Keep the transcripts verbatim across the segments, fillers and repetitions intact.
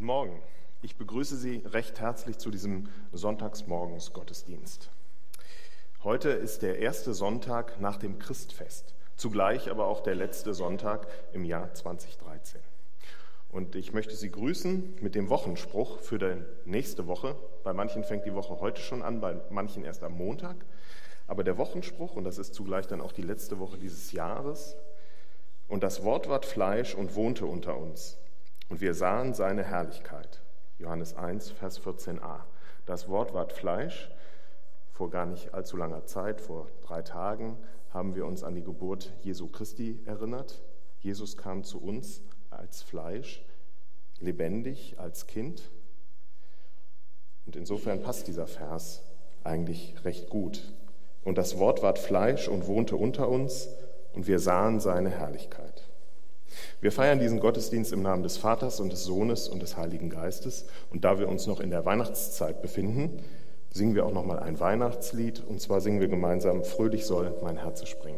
Guten Morgen. Ich begrüße Sie recht herzlich zu diesem Sonntagsmorgens-Gottesdienst. Heute ist der erste Sonntag nach dem Christfest, zugleich aber auch der letzte Sonntag im Jahr zweitausenddreizehn. Und ich möchte Sie grüßen mit dem Wochenspruch für die nächste Woche. Bei manchen fängt die Woche heute schon an, bei manchen erst am Montag. Aber der Wochenspruch, und das ist zugleich dann auch die letzte Woche dieses Jahres, und das Wort ward Fleisch und wohnte unter uns. Und wir sahen seine Herrlichkeit. Johannes eins, Vers vierzehn a. Das Wort ward Fleisch. Vor gar nicht allzu langer Zeit, vor drei Tagen, haben wir uns an die Geburt Jesu Christi erinnert. Jesus kam zu uns als Fleisch, lebendig, als Kind. Und insofern passt dieser Vers eigentlich recht gut. Und das Wort ward Fleisch und wohnte unter uns, und wir sahen seine Herrlichkeit. Wir feiern diesen Gottesdienst im Namen des Vaters und des Sohnes und des Heiligen Geistes. Und da wir uns noch in der Weihnachtszeit befinden, singen wir auch noch mal ein Weihnachtslied. Und zwar singen wir gemeinsam "Fröhlich soll mein Herz springen".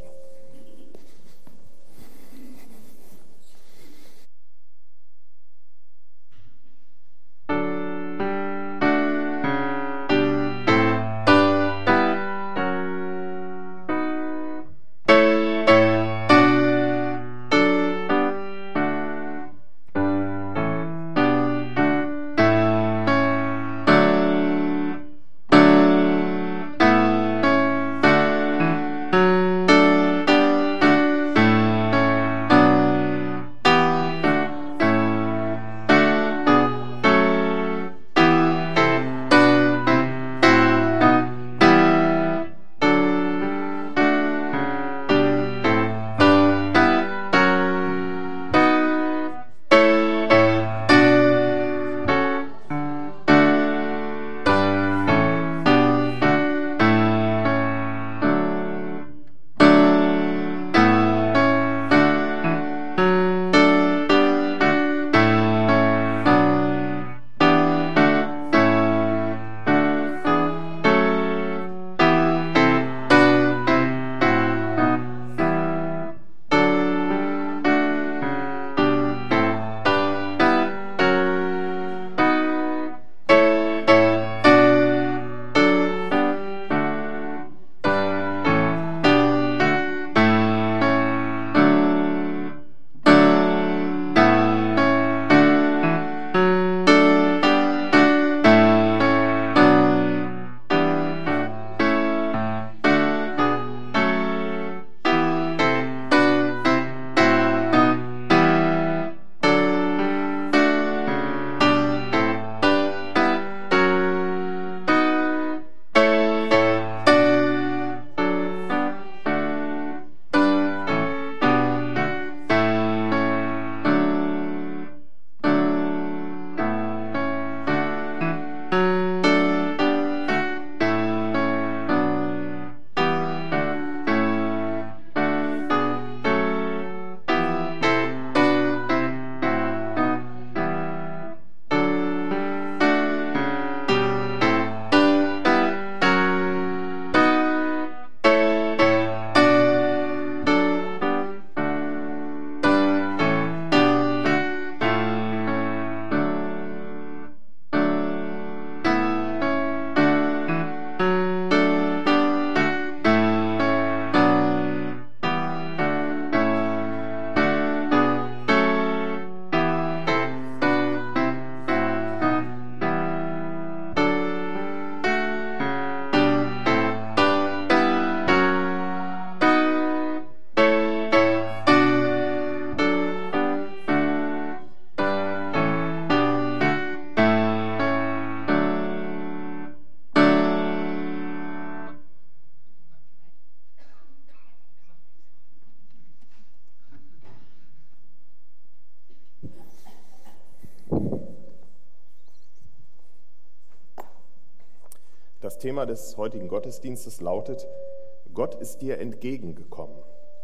Das Thema des heutigen Gottesdienstes lautet: Gott ist dir entgegengekommen.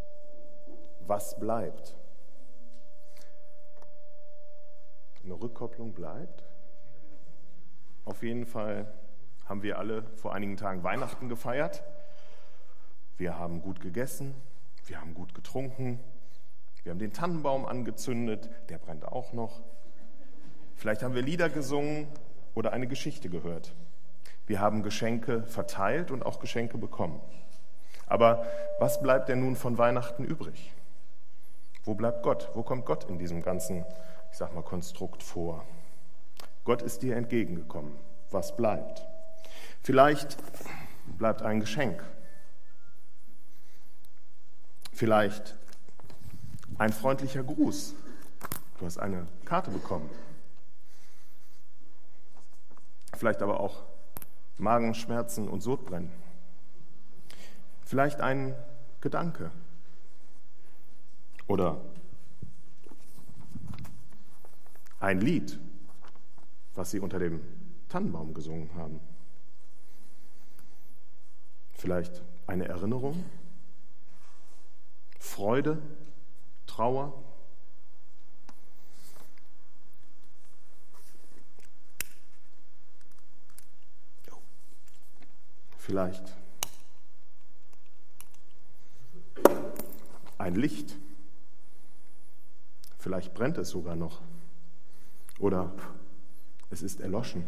Was bleibt? Eine Rückkopplung bleibt. Auf jeden Fall haben wir alle vor einigen Tagen Weihnachten gefeiert. Wir haben gut gegessen, wir haben gut getrunken, wir haben den Tannenbaum angezündet, der brennt auch noch. Vielleicht haben wir Lieder gesungen oder eine Geschichte gehört. Wir haben Geschenke verteilt und auch Geschenke bekommen. Aber was bleibt denn nun von Weihnachten übrig? Wo bleibt Gott? Wo kommt Gott in diesem ganzen, ich sag mal, Konstrukt vor? Gott ist dir entgegengekommen. Was bleibt? Vielleicht bleibt ein Geschenk. Vielleicht ein freundlicher Gruß. Du hast eine Karte bekommen. Vielleicht aber auch Magenschmerzen und Sodbrennen. Vielleicht ein Gedanke. Oder ein Lied, was sie unter dem Tannenbaum gesungen haben. Vielleicht eine Erinnerung, Freude, Trauer. Vielleicht ein Licht. Vielleicht brennt es sogar noch. Oder es ist erloschen.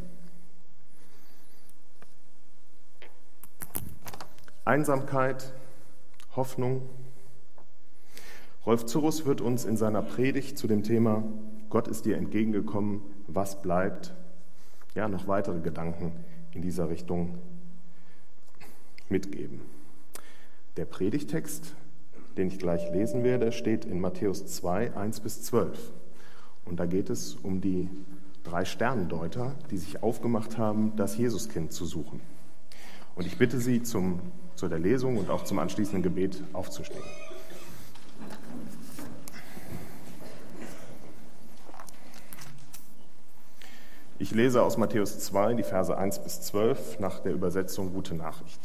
Einsamkeit, Hoffnung. Rolf Zurus wird uns in seiner Predigt zu dem Thema Gott ist dir entgegengekommen, was bleibt, ja, noch weitere Gedanken in dieser Richtung mitgeben. Der Predigtext, den ich gleich lesen werde, steht in Matthäus zwei, eins bis zwölf. Und da geht es um die drei Sterndeuter, die sich aufgemacht haben, das Jesuskind zu suchen. Und ich bitte Sie, zum, zu der Lesung und auch zum anschließenden Gebet aufzustehen. Ich lese aus Matthäus zwei, die Verse eins bis zwölf, nach der Übersetzung Gute Nachricht.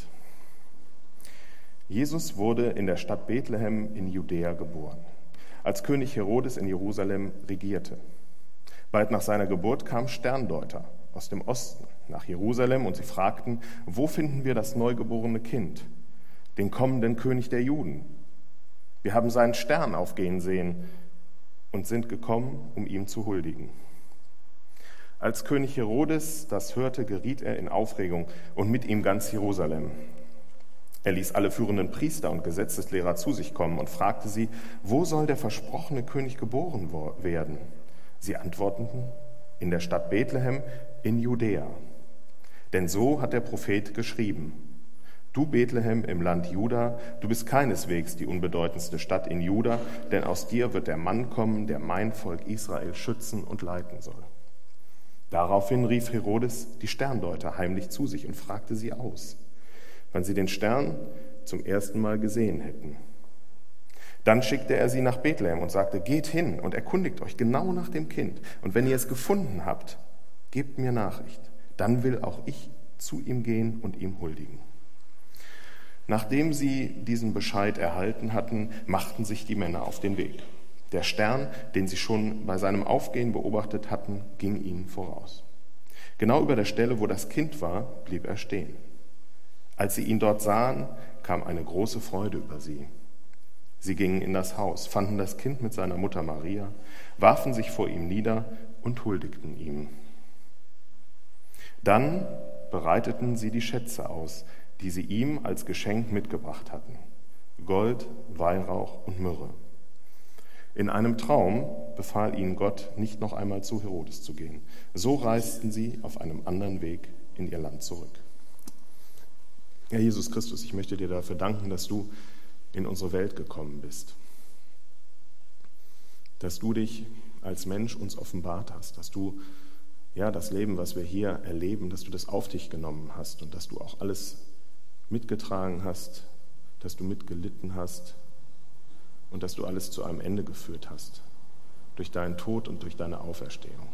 Jesus wurde in der Stadt Bethlehem in Judäa geboren, als König Herodes in Jerusalem regierte. Bald nach seiner Geburt kamen Sterndeuter aus dem Osten nach Jerusalem und sie fragten, wo finden wir das neugeborene Kind, den kommenden König der Juden? Wir haben seinen Stern aufgehen sehen und sind gekommen, um ihm zu huldigen. Als König Herodes das hörte, geriet er in Aufregung und mit ihm ganz Jerusalem. Er ließ alle führenden Priester und Gesetzeslehrer zu sich kommen und fragte sie, wo soll der versprochene König geboren werden? Sie antworteten, in der Stadt Bethlehem in Judäa. Denn so hat der Prophet geschrieben, du Bethlehem im Land Juda, du bist keineswegs die unbedeutendste Stadt in Juda, denn aus dir wird der Mann kommen, der mein Volk Israel schützen und leiten soll. Daraufhin rief Herodes die Sterndeuter heimlich zu sich und fragte sie aus, wann sie den Stern zum ersten Mal gesehen hätten. Dann schickte er sie nach Bethlehem und sagte, geht hin und erkundigt euch genau nach dem Kind. Und wenn ihr es gefunden habt, gebt mir Nachricht. Dann will auch ich zu ihm gehen und ihm huldigen. Nachdem sie diesen Bescheid erhalten hatten, machten sich die Männer auf den Weg. Der Stern, den sie schon bei seinem Aufgehen beobachtet hatten, ging ihnen voraus. Genau über der Stelle, wo das Kind war, blieb er stehen. Als sie ihn dort sahen, kam eine große Freude über sie. Sie gingen in das Haus, fanden das Kind mit seiner Mutter Maria, warfen sich vor ihm nieder und huldigten ihm. Dann bereiteten sie die Schätze aus, die sie ihm als Geschenk mitgebracht hatten: Gold, Weihrauch und Myrrhe. In einem Traum befahl ihnen Gott, nicht noch einmal zu Herodes zu gehen. So reisten sie auf einem anderen Weg in ihr Land zurück. Herr Jesus Christus, ich möchte dir dafür danken, dass du in unsere Welt gekommen bist, dass du dich als Mensch uns offenbart hast, dass du ja das Leben, was wir hier erleben, dass du das auf dich genommen hast und dass du auch alles mitgetragen hast, dass du mitgelitten hast und dass du alles zu einem Ende geführt hast, durch deinen Tod und durch deine Auferstehung.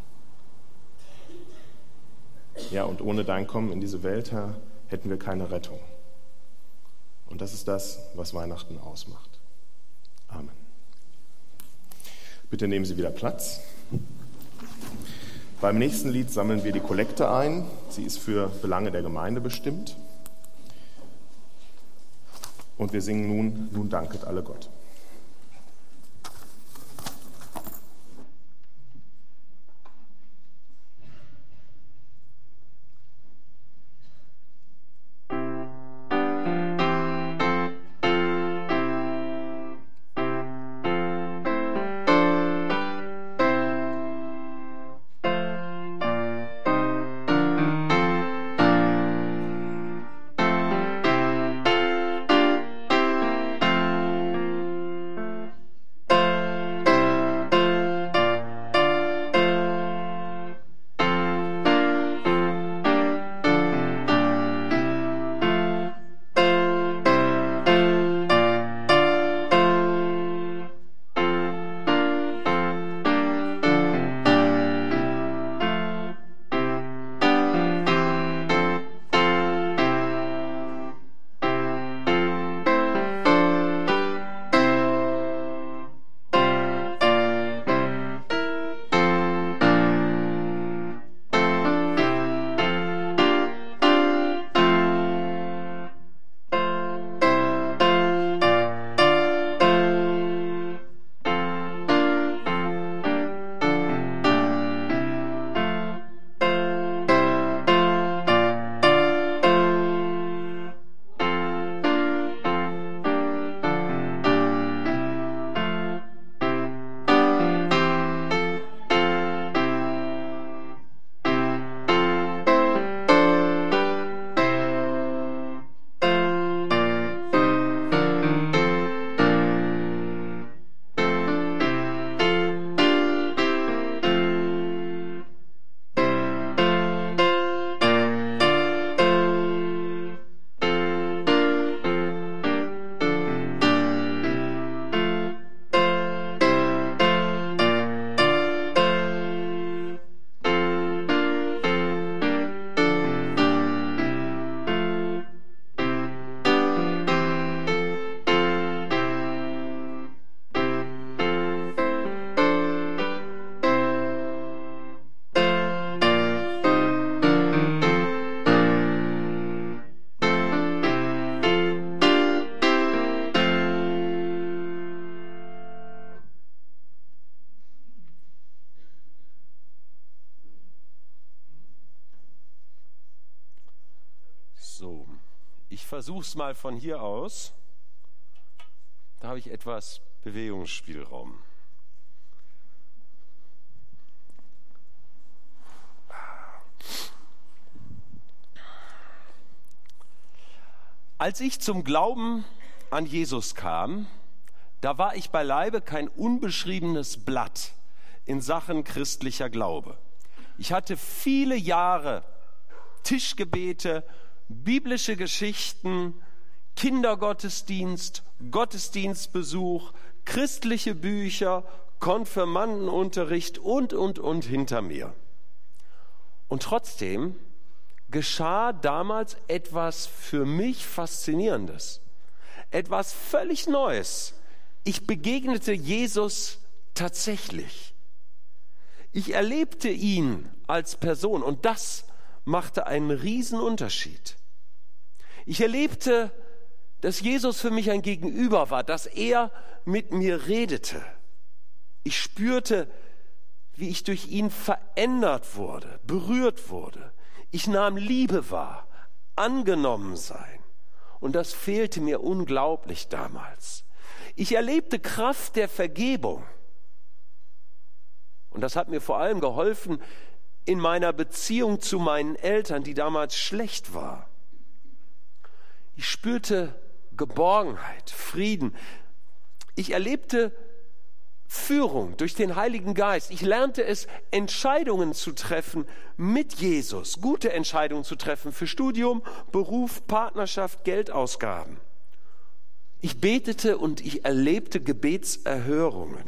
Ja, und ohne dein Kommen in diese Welt, Herr, hätten wir keine Rettung. Und das ist das, was Weihnachten ausmacht. Amen. Bitte nehmen Sie wieder Platz. Beim nächsten Lied sammeln wir die Kollekte ein. Sie ist für Belange der Gemeinde bestimmt. Und wir singen nun, nun danket alle Gott. Ich versuche es mal von hier aus. Da habe ich etwas Bewegungsspielraum. Als ich zum Glauben an Jesus kam, da war ich beileibe kein unbeschriebenes Blatt in Sachen christlicher Glaube. Ich hatte viele Jahre Tischgebete, biblische Geschichten, Kindergottesdienst, Gottesdienstbesuch, christliche Bücher, Konfirmandenunterricht und, und, und hinter mir. Und trotzdem geschah damals etwas für mich Faszinierendes, etwas völlig Neues. Ich begegnete Jesus tatsächlich. Ich erlebte ihn als Person und das machte einen Riesenunterschied. Ich erlebte, dass Jesus für mich ein Gegenüber war, dass er mit mir redete. Ich spürte, wie ich durch ihn verändert wurde, berührt wurde. Ich nahm Liebe wahr, angenommen sein. Und das fehlte mir unglaublich damals. Ich erlebte Kraft der Vergebung. Und das hat mir vor allem geholfen in meiner Beziehung zu meinen Eltern, die damals schlecht war. Ich spürte Geborgenheit, Frieden. Ich erlebte Führung durch den Heiligen Geist. Ich lernte es, Entscheidungen zu treffen mit Jesus, gute Entscheidungen zu treffen für Studium, Beruf, Partnerschaft, Geldausgaben. Ich betete und ich erlebte Gebetserhörungen.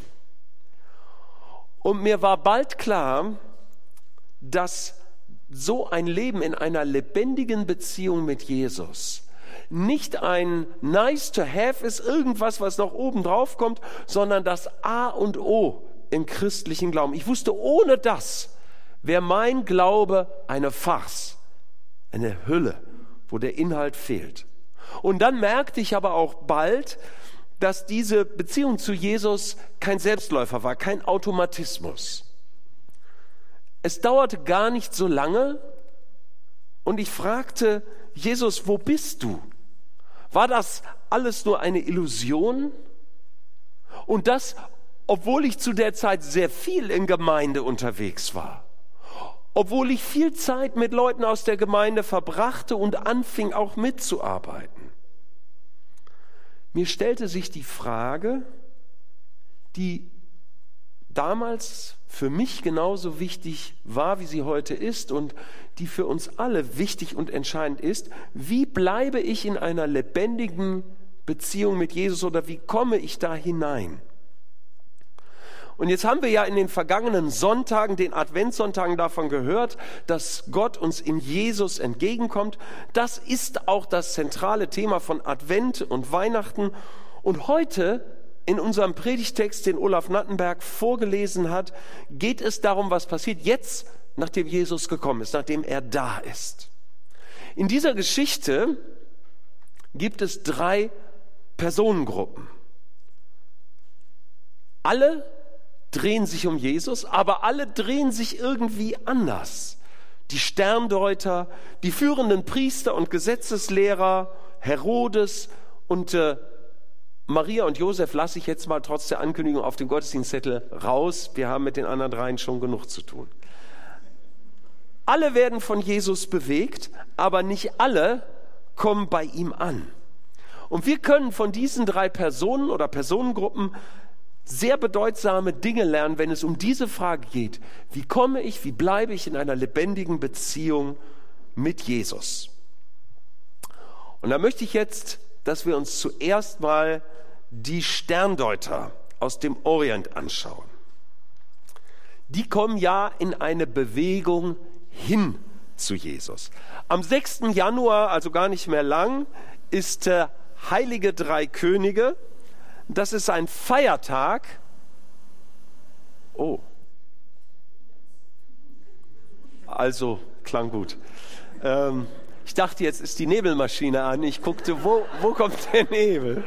Und mir war bald klar, dass so ein Leben in einer lebendigen Beziehung mit Jesus nicht ein nice to have ist, irgendwas, was noch oben drauf kommt, sondern das A und O im christlichen Glauben. Ich wusste, ohne das wäre mein Glaube eine Farce, eine Hülle, wo der Inhalt fehlt. Und dann merkte ich aber auch bald, dass diese Beziehung zu Jesus kein Selbstläufer war, kein Automatismus. Es dauerte gar nicht so lange und ich fragte, Jesus, wo bist du? War das alles nur eine Illusion? Und das, obwohl ich zu der Zeit sehr viel in Gemeinde unterwegs war. Obwohl ich viel Zeit mit Leuten aus der Gemeinde verbrachte und anfing auch mitzuarbeiten. Mir stellte sich die Frage, die damals für mich genauso wichtig war, wie sie heute ist und die für uns alle wichtig und entscheidend ist: Wie bleibe ich in einer lebendigen Beziehung mit Jesus oder wie komme ich da hinein? Und jetzt haben wir ja in den vergangenen Sonntagen, den Adventssonntagen davon gehört, dass Gott uns in Jesus entgegenkommt. Das ist auch das zentrale Thema von Advent und Weihnachten. Und heute in unserem Predigtext, den Olaf Nattenberg vorgelesen hat, geht es darum, was passiert jetzt, nachdem Jesus gekommen ist, nachdem er da ist. In dieser Geschichte gibt es drei Personengruppen. Alle drehen sich um Jesus, aber alle drehen sich irgendwie anders. Die Sterndeuter, die führenden Priester und Gesetzeslehrer, Herodes und äh, Maria und Josef lasse ich jetzt mal trotz der Ankündigung auf dem Gottesdienstzettel raus. Wir haben mit den anderen dreien schon genug zu tun. Alle werden von Jesus bewegt, aber nicht alle kommen bei ihm an. Und wir können von diesen drei Personen oder Personengruppen sehr bedeutsame Dinge lernen, wenn es um diese Frage geht: Wie komme ich, wie bleibe ich in einer lebendigen Beziehung mit Jesus? Und da möchte ich jetzt, dass wir uns zuerst mal die Sterndeuter aus dem Orient anschauen. Die kommen ja in eine Bewegung hin zu Jesus. Am sechsten Januar, also gar nicht mehr lang, ist äh, Heilige Drei Könige. Das ist ein Feiertag. Oh. Also, klang gut. Ähm, ich dachte, jetzt ist die Nebelmaschine an. Ich guckte, wo, wo kommt der Nebel?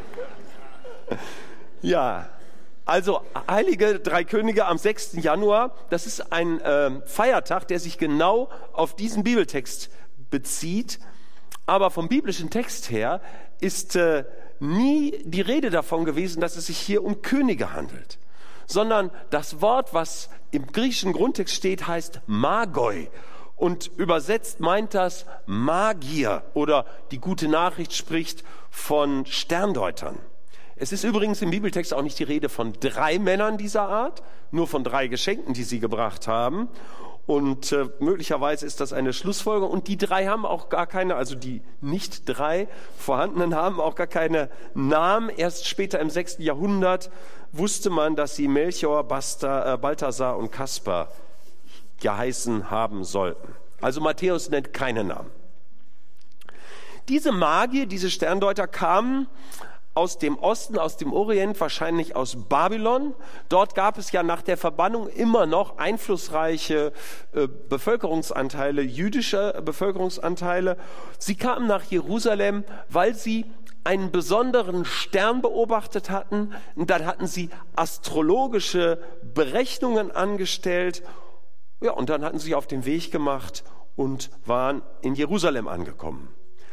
Ja, also Heilige Drei Könige am sechsten Januar, das ist ein äh, Feiertag, der sich genau auf diesen Bibeltext bezieht. Aber vom biblischen Text her ist äh, nie die Rede davon gewesen, dass es sich hier um Könige handelt, sondern das Wort, was im griechischen Grundtext steht, heißt Magoi. Und übersetzt meint das Magier oder die gute Nachricht spricht von Sterndeutern. Es ist übrigens im Bibeltext auch nicht die Rede von drei Männern dieser Art, nur von drei Geschenken, die sie gebracht haben. Und äh, möglicherweise ist das eine Schlussfolgerung. Und die drei haben auch gar keine, also die nicht drei vorhandenen haben auch gar keine Namen. Erst später im sechsten Jahrhundert wusste man, dass sie Melchior, Basta, äh, Balthasar und Kaspar geheißen haben sollten. Also Matthäus nennt keine Namen. Diese Magier, diese Sterndeuter kamen aus dem Osten, aus dem Orient, wahrscheinlich aus Babylon. Dort gab es ja nach der Verbannung immer noch einflussreiche äh, Bevölkerungsanteile, jüdische Bevölkerungsanteile. Sie kamen nach Jerusalem, weil sie einen besonderen Stern beobachtet hatten. Und dann hatten sie astrologische Berechnungen angestellt. Ja, und dann hatten sie sich auf den Weg gemacht und waren in Jerusalem angekommen.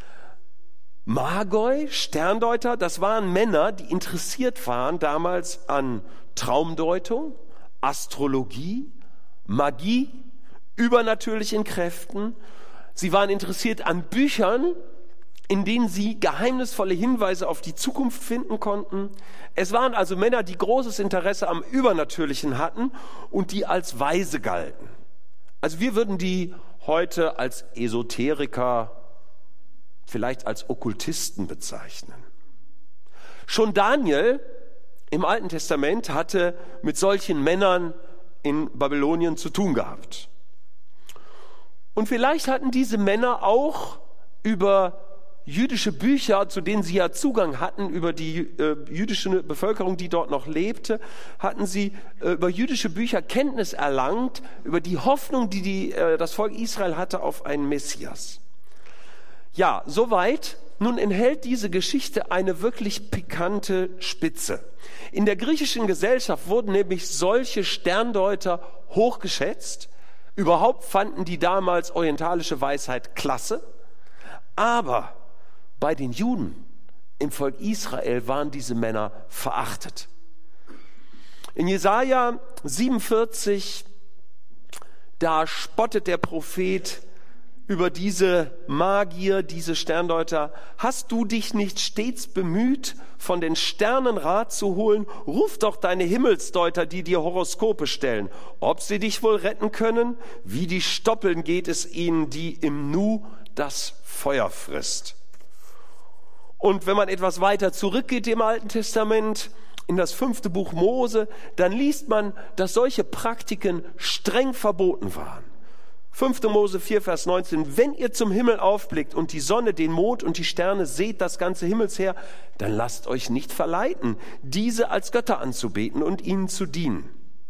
Magoi, Sterndeuter, das waren Männer, die interessiert waren damals an Traumdeutung, Astrologie, Magie, übernatürlichen Kräften. Sie waren interessiert an Büchern, in denen sie geheimnisvolle Hinweise auf die Zukunft finden konnten. Es waren also Männer, die großes Interesse am Übernatürlichen hatten und die als weise galten. Also wir würden die heute als Esoteriker, vielleicht als Okkultisten bezeichnen. Schon Daniel im Alten Testament hatte mit solchen Männern in Babylonien zu tun gehabt. Und vielleicht hatten diese Männer auch über jüdische Bücher, zu denen sie ja Zugang hatten, über die äh, jüdische Bevölkerung, die dort noch lebte, hatten sie äh, über jüdische Bücher Kenntnis erlangt, über die Hoffnung, die, die äh, das Volk Israel hatte auf einen Messias. Ja, soweit. Nun enthält diese Geschichte eine wirklich pikante Spitze. In der griechischen Gesellschaft wurden nämlich solche Sterndeuter hochgeschätzt. Überhaupt fanden die damals orientalische Weisheit klasse. Aber bei den Juden im Volk Israel waren diese Männer verachtet. In Jesaja siebenundvierzig, da spottet der Prophet über diese Magier, diese Sterndeuter. Hast du dich nicht stets bemüht, von den Sternen Rat zu holen? Ruf doch deine Himmelsdeuter, die dir Horoskope stellen. Ob sie dich wohl retten können? Wie die Stoppeln geht es ihnen, die im Nu das Feuer frisst. Und wenn man etwas weiter zurückgeht im Alten Testament, in das fünfte Buch Mose, dann liest man, dass solche Praktiken streng verboten waren. fünfte Mose vier, Vers neunzehn, wenn ihr zum Himmel aufblickt und die Sonne, den Mond und die Sterne seht, das ganze Himmelsheer, dann lasst euch nicht verleiten, diese als Götter anzubeten und ihnen zu dienen.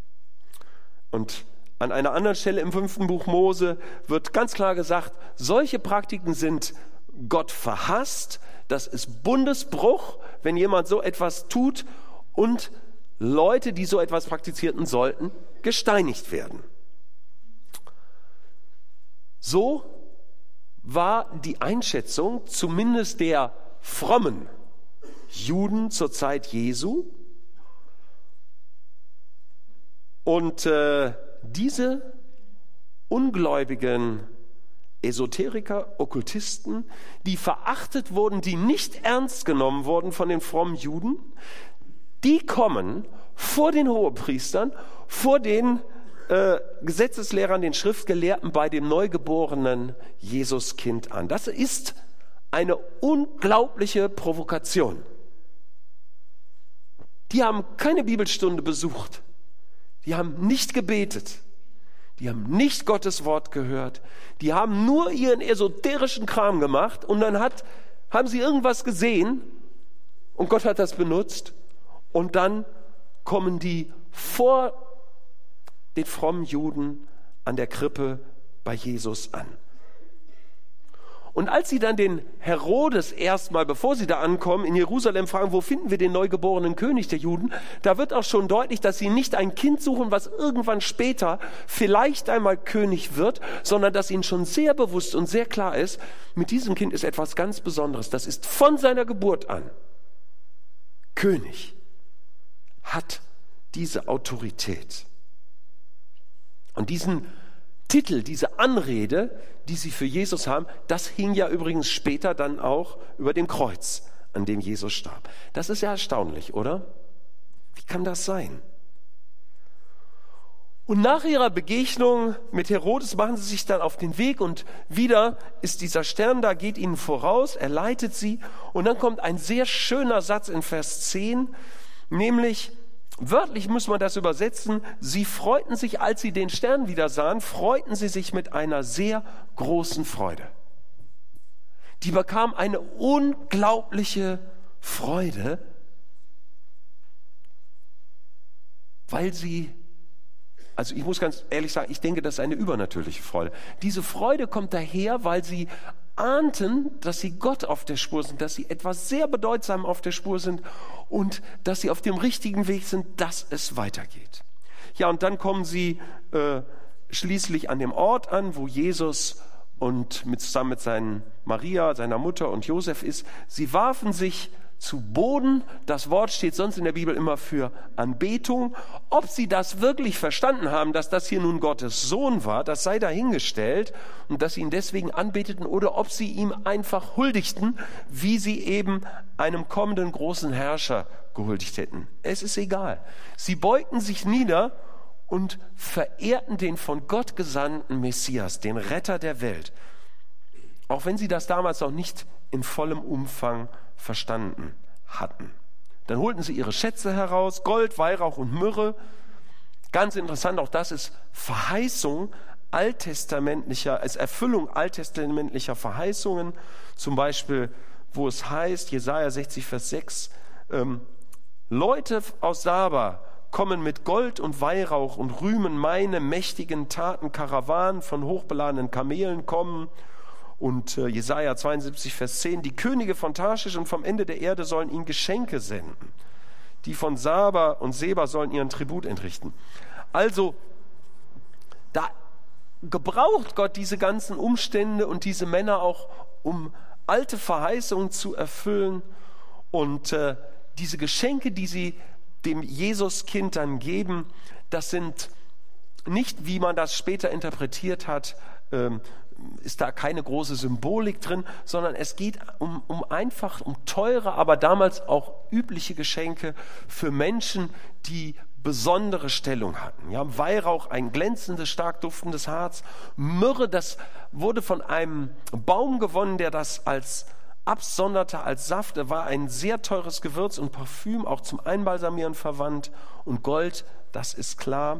Und an einer anderen Stelle im fünften Buch Mose wird ganz klar gesagt, solche Praktiken sind Gott verhasst, das ist Bundesbruch, wenn jemand so etwas tut, und Leute, die so etwas praktizierten, sollten gesteinigt werden. So war die Einschätzung zumindest der frommen Juden zur Zeit Jesu. Und äh, diese ungläubigen Esoteriker, Okkultisten, die verachtet wurden, die nicht ernst genommen wurden von den frommen Juden, die kommen vor den Hohepriestern, vor den Äh, Gesetzeslehrern, den Schriftgelehrten bei dem neugeborenen Jesuskind an. Das ist eine unglaubliche Provokation. Die haben keine Bibelstunde besucht. Die haben nicht gebetet. Die haben nicht Gottes Wort gehört. Die haben nur ihren esoterischen Kram gemacht und dann hat, haben sie irgendwas gesehen und Gott hat das benutzt und dann kommen die vor den frommen Juden an der Krippe bei Jesus an. Und als sie dann den Herodes erstmal, bevor sie da ankommen, in Jerusalem fragen, wo finden wir den neugeborenen König der Juden, da wird auch schon deutlich, dass sie nicht ein Kind suchen, was irgendwann später vielleicht einmal König wird, sondern dass ihnen schon sehr bewusst und sehr klar ist, mit diesem Kind ist etwas ganz Besonderes. Das ist von seiner Geburt an König, hat diese Autorität. Und diesen Titel, diese Anrede, die sie für Jesus haben, das hing ja übrigens später dann auch über dem Kreuz, an dem Jesus starb. Das ist ja erstaunlich, oder? Wie kann das sein? Und nach ihrer Begegnung mit Herodes machen sie sich dann auf den Weg und wieder ist dieser Stern da, geht ihnen voraus, er leitet sie und dann kommt ein sehr schöner Satz in Vers zehn, nämlich, wörtlich muss man das übersetzen, sie freuten sich, als sie den Stern wieder sahen, freuten sie sich mit einer sehr großen Freude. Die bekamen eine unglaubliche Freude, weil sie, also ich muss ganz ehrlich sagen, ich denke, das ist eine übernatürliche Freude. Diese Freude kommt daher, weil sie ahnten, dass sie Gott auf der Spur sind, dass sie etwas sehr Bedeutsames auf der Spur sind und dass sie auf dem richtigen Weg sind, dass es weitergeht. Ja, und dann kommen sie äh, schließlich an dem Ort an, wo Jesus und mit, zusammen mit seinen Maria, seiner Mutter und Josef ist. Sie warfen sich zu Boden. Das Wort steht sonst in der Bibel immer für Anbetung. Ob sie das wirklich verstanden haben, dass das hier nun Gottes Sohn war, das sei dahingestellt und dass sie ihn deswegen anbeteten oder ob sie ihm einfach huldigten, wie sie eben einem kommenden großen Herrscher gehuldigt hätten. Es ist egal. Sie beugten sich nieder und verehrten den von Gott gesandten Messias, den Retter der Welt. Auch wenn sie das damals noch nicht in vollem Umfang verstanden hatten. Dann holten sie ihre Schätze heraus, Gold, Weihrauch und Myrrhe. Ganz interessant, auch das ist Verheißung alttestamentlicher, als Erfüllung alttestamentlicher Verheißungen. Zum Beispiel, wo es heißt, Jesaja sechzig, Vers sechs, ähm, Leute aus Saba kommen mit Gold und Weihrauch und rühmen meine mächtigen Taten, Karawanen von hochbeladenen Kamelen kommen. Und äh, Jesaja zweiundsiebzig, Vers zehn, die Könige von Tarschisch und vom Ende der Erde sollen ihm Geschenke senden. Die von Saba und Seba sollen ihren Tribut entrichten. Also, da gebraucht Gott diese ganzen Umstände und diese Männer auch, um alte Verheißungen zu erfüllen. Und äh, diese Geschenke, die sie dem Jesuskind dann geben, das sind nicht, wie man das später interpretiert hat, ähm, ist da keine große Symbolik drin, sondern es geht um, um einfach, um teure, aber damals auch übliche Geschenke für Menschen, die besondere Stellung hatten. Ja, Weihrauch, ein glänzendes, stark duftendes Harz. Myrrhe, das wurde von einem Baum gewonnen, der das als absonderte, als Saft. Er war ein sehr teures Gewürz und Parfüm, auch zum Einbalsamieren verwandt. Und Gold, das ist klar.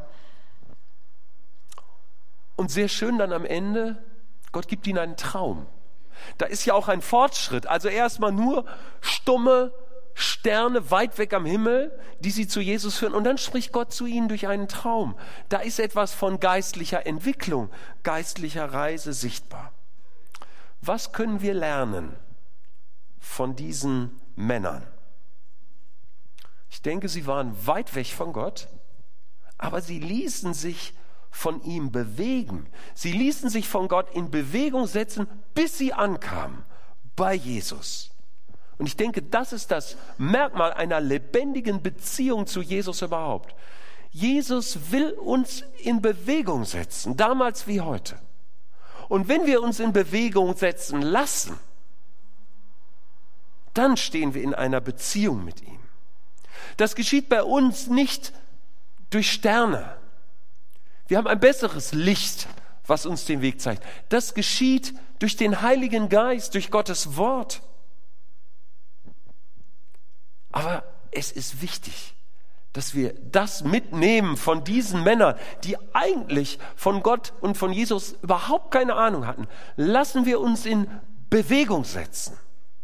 Und sehr schön dann am Ende, Gott gibt ihnen einen Traum. Da ist ja auch ein Fortschritt. Also erstmal nur stumme Sterne weit weg am Himmel, die sie zu Jesus führen. Und dann spricht Gott zu ihnen durch einen Traum. Da ist etwas von geistlicher Entwicklung, geistlicher Reise sichtbar. Was können wir lernen von diesen Männern? Ich denke, sie waren weit weg von Gott, aber sie ließen sich von ihm bewegen. Sie ließen sich von Gott in Bewegung setzen, bis sie ankamen bei Jesus. Und ich denke, das ist das Merkmal einer lebendigen Beziehung zu Jesus überhaupt. Jesus will uns in Bewegung setzen, damals wie heute. Und wenn wir uns in Bewegung setzen lassen, dann stehen wir in einer Beziehung mit ihm. Das geschieht bei uns nicht durch Sterne. Wir haben ein besseres Licht, was uns den Weg zeigt. Das geschieht durch den Heiligen Geist, durch Gottes Wort. Aber es ist wichtig, dass wir das mitnehmen von diesen Männern, die eigentlich von Gott und von Jesus überhaupt keine Ahnung hatten. Lassen wir uns in Bewegung setzen.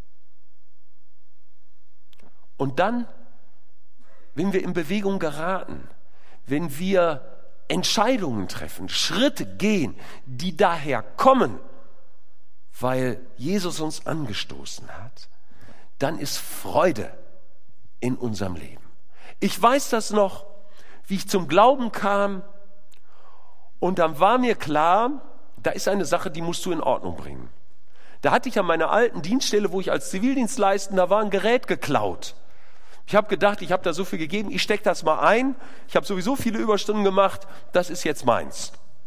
Und dann, wenn wir in Bewegung geraten, wenn wir Entscheidungen treffen, Schritte gehen, die daher kommen, weil Jesus uns angestoßen hat, dann ist Freude in unserem Leben. Ich weiß das noch, wie ich zum Glauben kam und dann war mir klar, da ist eine Sache, die musst du in Ordnung bringen. Da hatte ich an meiner alten Dienststelle, wo ich als Zivildienstleistender war, ein Gerät geklaut. Ich habe gedacht, ich habe da so viel gegeben, ich stecke das mal ein. Ich habe sowieso viele Überstunden gemacht, das ist jetzt meins.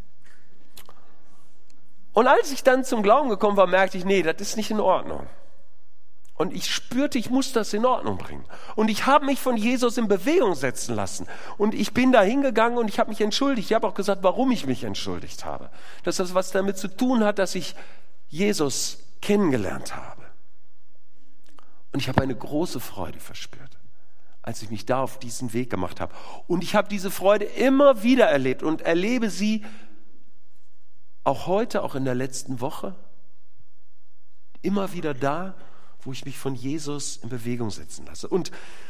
Und als ich dann zum Glauben gekommen war, merkte ich, nee, das ist nicht in Ordnung. Und ich spürte, ich muss das in Ordnung bringen. Und ich habe mich von Jesus in Bewegung setzen lassen. Und ich bin da hingegangen und ich habe mich entschuldigt. Ich habe auch gesagt, warum ich mich entschuldigt habe. Dass das was damit zu tun hat, dass ich Jesus kennengelernt habe. Und ich habe eine große Freude verspürt, als ich mich da auf diesen Weg gemacht habe. Und ich habe diese Freude immer wieder erlebt und erlebe sie auch heute, auch in der letzten Woche, immer wieder da, wo ich mich von Jesus in Bewegung setzen lasse. Und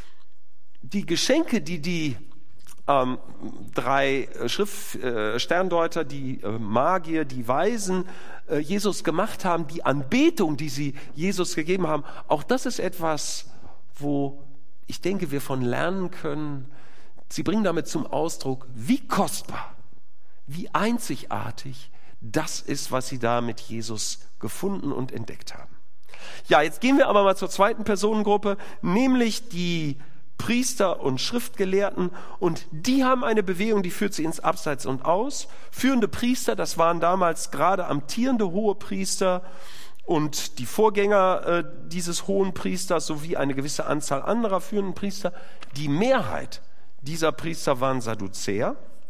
die Geschenke, die die ähm, drei Schrift, äh, Sterndeuter, die äh, Magier, die Weisen äh, Jesus gemacht haben, die Anbetung, die sie Jesus gegeben haben, auch das ist etwas, wo ich denke, wir von lernen können. Sie bringen damit zum Ausdruck, wie kostbar, wie einzigartig das ist, was sie da mit Jesus gefunden und entdeckt haben. Ja, jetzt gehen wir aber mal zur zweiten Personengruppe, nämlich die Priester und Schriftgelehrten. Und die haben eine Bewegung, die führt sie ins Abseits und Aus. Führende Priester, das waren damals gerade amtierende Hohepriester und die Vorgänger äh, dieses hohen Priesters sowie eine gewisse Anzahl anderer führenden Priester. Die Mehrheit dieser Priester waren Sadduzäer.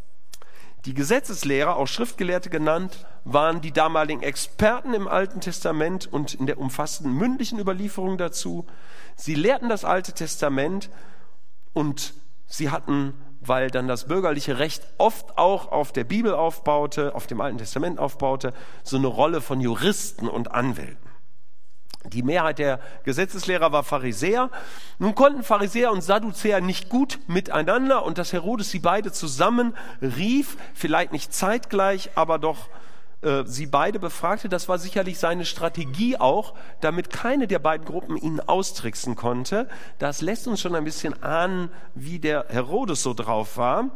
Die Gesetzeslehrer, auch Schriftgelehrte genannt, waren die damaligen Experten im Alten Testament und in der umfassenden mündlichen Überlieferung dazu. Sie lehrten das Alte Testament und sie hatten, weil dann das bürgerliche Recht oft auch auf der Bibel aufbaute, auf dem Alten Testament aufbaute, so eine Rolle von Juristen und Anwälten. Die Mehrheit der Gesetzeslehrer war Pharisäer. Nun konnten Pharisäer und Sadduzäer nicht gut miteinander und dass Herodes sie beide zusammen rief, vielleicht nicht zeitgleich, aber doch äh, sie beide befragte. Das war sicherlich seine Strategie auch, damit keine der beiden Gruppen ihn austricksen konnte. Das lässt uns schon ein bisschen ahnen, wie der Herodes so drauf war.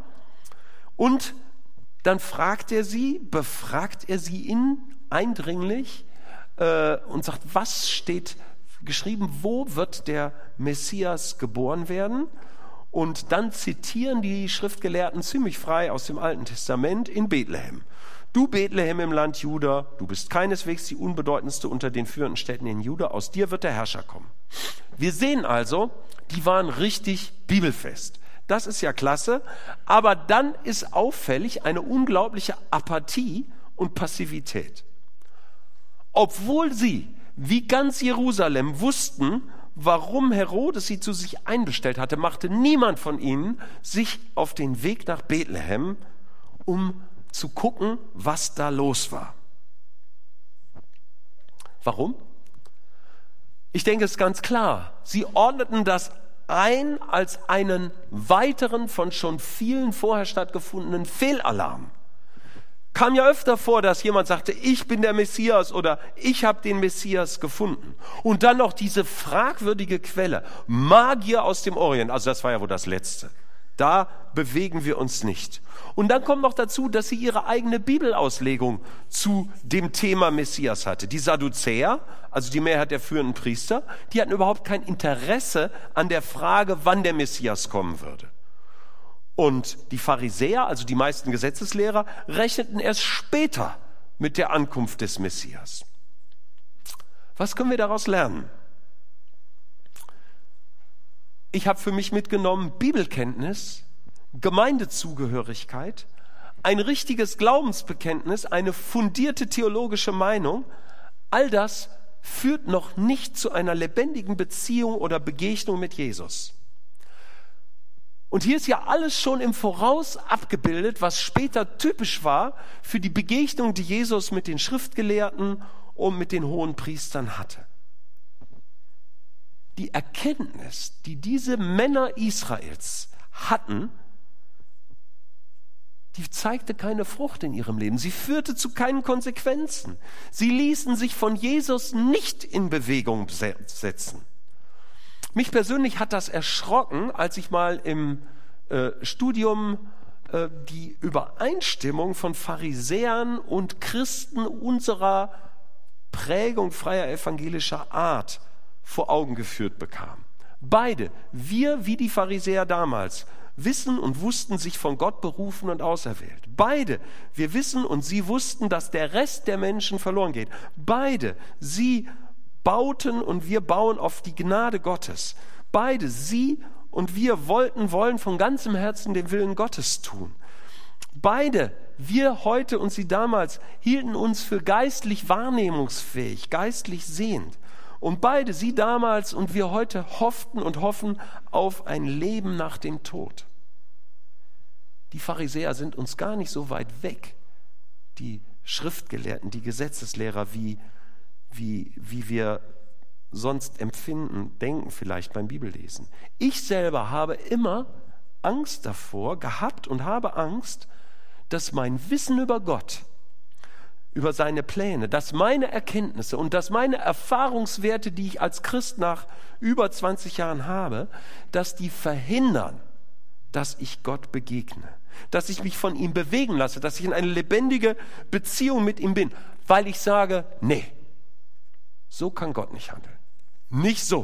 Und dann fragt er sie, befragt er sie in eindringlich, und sagt, was steht geschrieben, wo wird der Messias geboren werden? Und dann zitieren die Schriftgelehrten ziemlich frei aus dem Alten Testament in Bethlehem. Du Bethlehem im Land Juda, du bist keineswegs die unbedeutendste unter den führenden Städten in Juda, aus dir wird der Herrscher kommen. Wir sehen also, die waren richtig bibelfest. Das ist ja klasse, aber dann ist auffällig eine unglaubliche Apathie und Passivität. Obwohl sie, wie ganz Jerusalem, wussten, warum Herodes sie zu sich einbestellt hatte, machte niemand von ihnen sich auf den Weg nach Bethlehem, um zu gucken, was da los war. Warum? Ich denke, es ist ganz klar. Sie ordneten das ein als einen weiteren von schon vielen vorher stattgefundenen Fehlalarm. Kam ja öfter vor, dass jemand sagte, ich bin der Messias oder ich habe den Messias gefunden. Und dann noch diese fragwürdige Quelle, Magier aus dem Orient, also das war ja wohl das Letzte. Da bewegen wir uns nicht. Und dann kommt noch dazu, dass sie ihre eigene Bibelauslegung zu dem Thema Messias hatte. Die Sadduzäer, also die Mehrheit der führenden Priester, die hatten überhaupt kein Interesse an der Frage, wann der Messias kommen würde. Und die Pharisäer, also die meisten Gesetzeslehrer, rechneten erst später mit der Ankunft des Messias. Was können wir daraus lernen? Ich habe für mich mitgenommen Bibelkenntnis, Gemeindezugehörigkeit, ein richtiges Glaubensbekenntnis, eine fundierte theologische Meinung. All das führt noch nicht zu einer lebendigen Beziehung oder Begegnung mit Jesus. Und hier ist ja alles schon im Voraus abgebildet, was später typisch war für die Begegnung, die Jesus mit den Schriftgelehrten und mit den hohen Priestern hatte. Die Erkenntnis, die diese Männer Israels hatten, die zeigte keine Frucht in ihrem Leben. Sie führte zu keinen Konsequenzen. Sie ließen sich von Jesus nicht in Bewegung setzen. Mich persönlich hat das erschrocken, als ich mal im äh, Studium äh, die Übereinstimmung von Pharisäern und Christen unserer Prägung freier evangelischer Art vor Augen geführt bekam. Beide, wir wie die Pharisäer damals, wissen und wussten sich von Gott berufen und auserwählt. Beide, wir wissen und sie wussten, dass der Rest der Menschen verloren geht. Beide, sie bauten und wir bauen auf die Gnade Gottes. Beide, sie und wir wollten, wollen von ganzem Herzen den Willen Gottes tun. Beide, wir heute und sie damals, hielten uns für geistlich wahrnehmungsfähig, geistlich sehend. Und beide, sie damals und wir heute, hofften und hoffen auf ein Leben nach dem Tod. Die Pharisäer sind uns gar nicht so weit weg, die Schriftgelehrten, die Gesetzeslehrer, wie, wie, wie wir sonst empfinden, denken vielleicht beim Bibellesen. Ich selber habe immer Angst davor gehabt und habe Angst, dass mein Wissen über Gott, über seine Pläne, dass meine Erkenntnisse und dass meine Erfahrungswerte, die ich als Christ nach über zwanzig Jahren habe, dass die verhindern, dass ich Gott begegne, dass ich mich von ihm bewegen lasse, dass ich in eine lebendige Beziehung mit ihm bin, weil ich sage, nee, so kann Gott nicht handeln. Nicht so.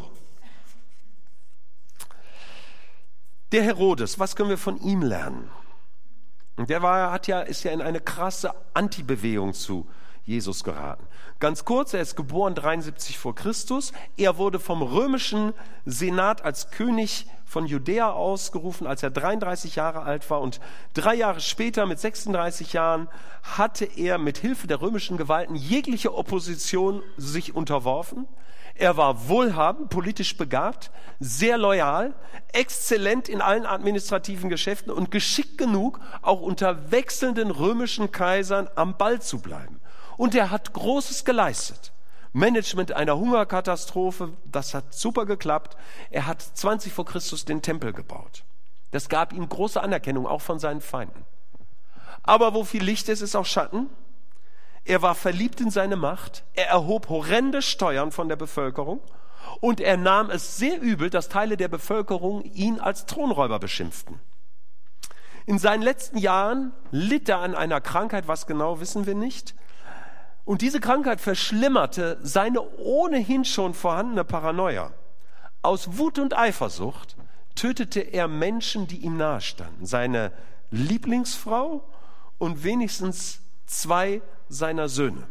Der Herodes, was können wir von ihm lernen? Und der war, hat ja, ist ja in eine krasse Antibewegung zu Jesus geraten. Ganz kurz, er ist geboren dreiundsiebzig vor Christus. Er wurde vom römischen Senat als König von Judäa ausgerufen, als er dreiunddreißig Jahre alt war. Und drei Jahre später, mit sechsunddreißig Jahren, hatte er mit Hilfe der römischen Gewalten jegliche Opposition sich unterworfen. Er war wohlhabend, politisch begabt, sehr loyal, exzellent in allen administrativen Geschäften und geschickt genug, auch unter wechselnden römischen Kaisern am Ball zu bleiben. Und er hat Großes geleistet. Management einer Hungerkatastrophe, das hat super geklappt. Er hat zwanzig vor Christus den Tempel gebaut. Das gab ihm große Anerkennung, auch von seinen Feinden. Aber wo viel Licht ist, ist auch Schatten. Er war verliebt in seine Macht, er erhob horrende Steuern von der Bevölkerung und er nahm es sehr übel, dass Teile der Bevölkerung ihn als Thronräuber beschimpften. In seinen letzten Jahren litt er an einer Krankheit, was genau wissen wir nicht. Und diese Krankheit verschlimmerte seine ohnehin schon vorhandene Paranoia. Aus Wut und Eifersucht tötete er Menschen, die ihm nahestanden. Seine Lieblingsfrau und wenigstens zwei seiner Söhne.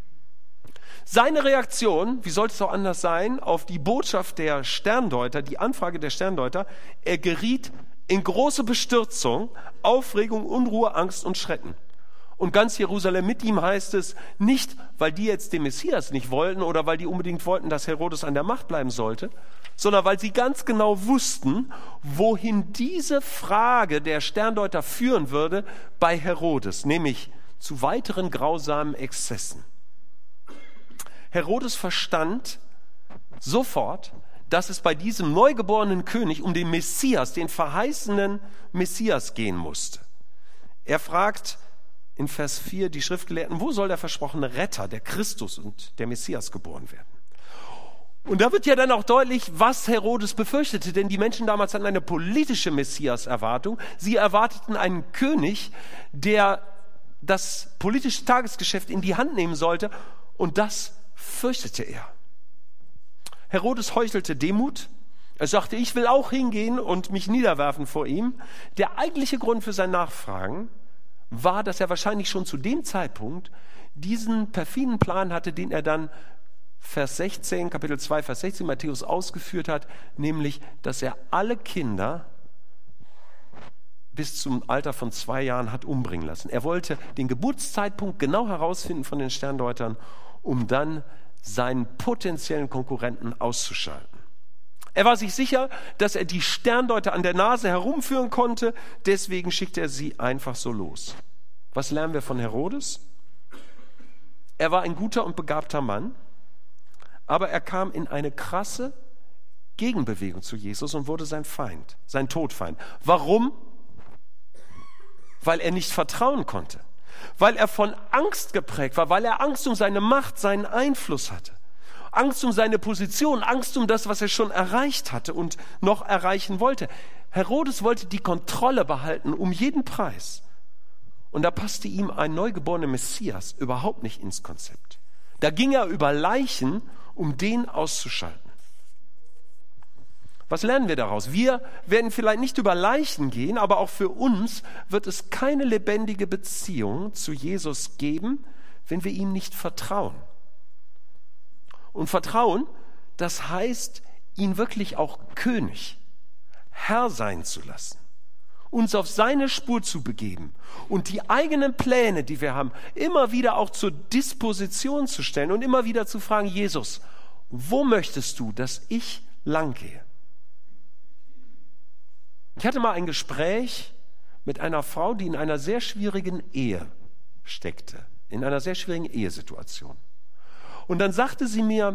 Seine Reaktion, wie sollte es auch anders sein, auf die Botschaft der Sterndeuter, die Anfrage der Sterndeuter, er geriet in große Bestürzung, Aufregung, Unruhe, Angst und Schrecken. Und ganz Jerusalem mit ihm, heißt es, nicht, weil die jetzt den Messias nicht wollten oder weil die unbedingt wollten, dass Herodes an der Macht bleiben sollte, sondern weil sie ganz genau wussten, wohin diese Frage der Sterndeuter führen würde bei Herodes, nämlich zu weiteren grausamen Exzessen. Herodes verstand sofort, dass es bei diesem neugeborenen König um den Messias, den verheißenen Messias gehen musste. Er fragt in Vers vier die Schriftgelehrten, wo soll der versprochene Retter, der Christus und der Messias geboren werden? Und da wird ja dann auch deutlich, was Herodes befürchtete, denn die Menschen damals hatten eine politische Messias-Erwartung. Sie erwarteten einen König, der das politische Tagesgeschäft in die Hand nehmen sollte, und das fürchtete er. Herodes heuchelte Demut. Er sagte, ich will auch hingehen und mich niederwerfen vor ihm. Der eigentliche Grund für sein Nachfragen war, dass er wahrscheinlich schon zu dem Zeitpunkt diesen perfiden Plan hatte, den er dann Vers sechzehn, Kapitel zwei, Vers sechzehn Matthäus ausgeführt hat, nämlich, dass er alle Kinder bis zum Alter von zwei Jahren hat umbringen lassen. Er wollte den Geburtszeitpunkt genau herausfinden von den Sterndeutern, um dann seinen potenziellen Konkurrenten auszuschalten. Er war sich sicher, dass er die Sterndeuter an der Nase herumführen konnte, deswegen schickte er sie einfach so los. Was lernen wir von Herodes? Er war ein guter und begabter Mann, aber er kam in eine krasse Gegenbewegung zu Jesus und wurde sein Feind, sein Todfeind. Warum? weil er nicht vertrauen konnte, weil er von Angst geprägt war, weil er Angst um seine Macht, seinen Einfluss hatte, Angst um seine Position, Angst um das, was er schon erreicht hatte und noch erreichen wollte. Herodes wollte die Kontrolle behalten um jeden Preis. Und da passte ihm ein neugeborener Messias überhaupt nicht ins Konzept. Da ging er über Leichen, um den auszuschalten. Was lernen wir daraus? Wir werden vielleicht nicht über Leichen gehen, aber auch für uns wird es keine lebendige Beziehung zu Jesus geben, wenn wir ihm nicht vertrauen. Und Vertrauen, das heißt, ihn wirklich auch König, Herr sein zu lassen, uns auf seine Spur zu begeben und die eigenen Pläne, die wir haben, immer wieder auch zur Disposition zu stellen und immer wieder zu fragen, Jesus, wo möchtest du, dass ich lang gehe? Ich hatte mal ein Gespräch mit einer Frau, die in einer sehr schwierigen Ehe steckte, in einer sehr schwierigen Ehesituation. Und dann sagte sie mir,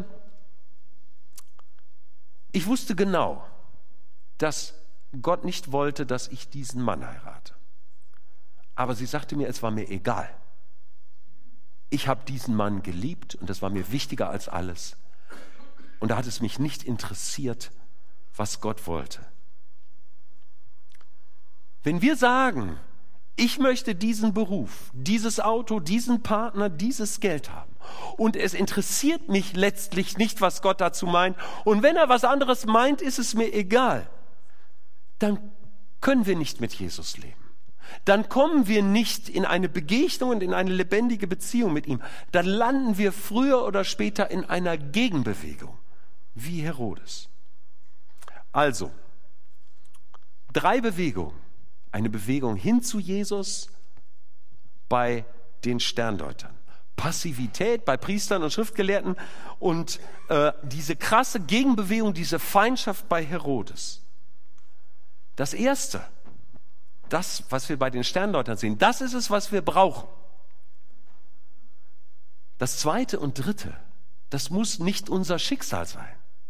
ich wusste genau, dass Gott nicht wollte, dass ich diesen Mann heirate. Aber sie sagte mir, es war mir egal. Ich habe diesen Mann geliebt und das war mir wichtiger als alles. Und da hat es mich nicht interessiert, was Gott wollte. Wenn wir sagen, ich möchte diesen Beruf, dieses Auto, diesen Partner, dieses Geld haben und es interessiert mich letztlich nicht, was Gott dazu meint und wenn er was anderes meint, ist es mir egal, dann können wir nicht mit Jesus leben. Dann kommen wir nicht in eine Begegnung und in eine lebendige Beziehung mit ihm. Dann landen wir früher oder später in einer Gegenbewegung, wie Herodes. Also, drei Bewegungen. Eine Bewegung hin zu Jesus bei den Sterndeutern. Passivität bei Priestern und Schriftgelehrten und äh, diese krasse Gegenbewegung, diese Feindschaft bei Herodes. Das Erste, das, was wir bei den Sterndeutern sehen, das ist es, was wir brauchen. Das Zweite und Dritte, das muss nicht unser Schicksal sein.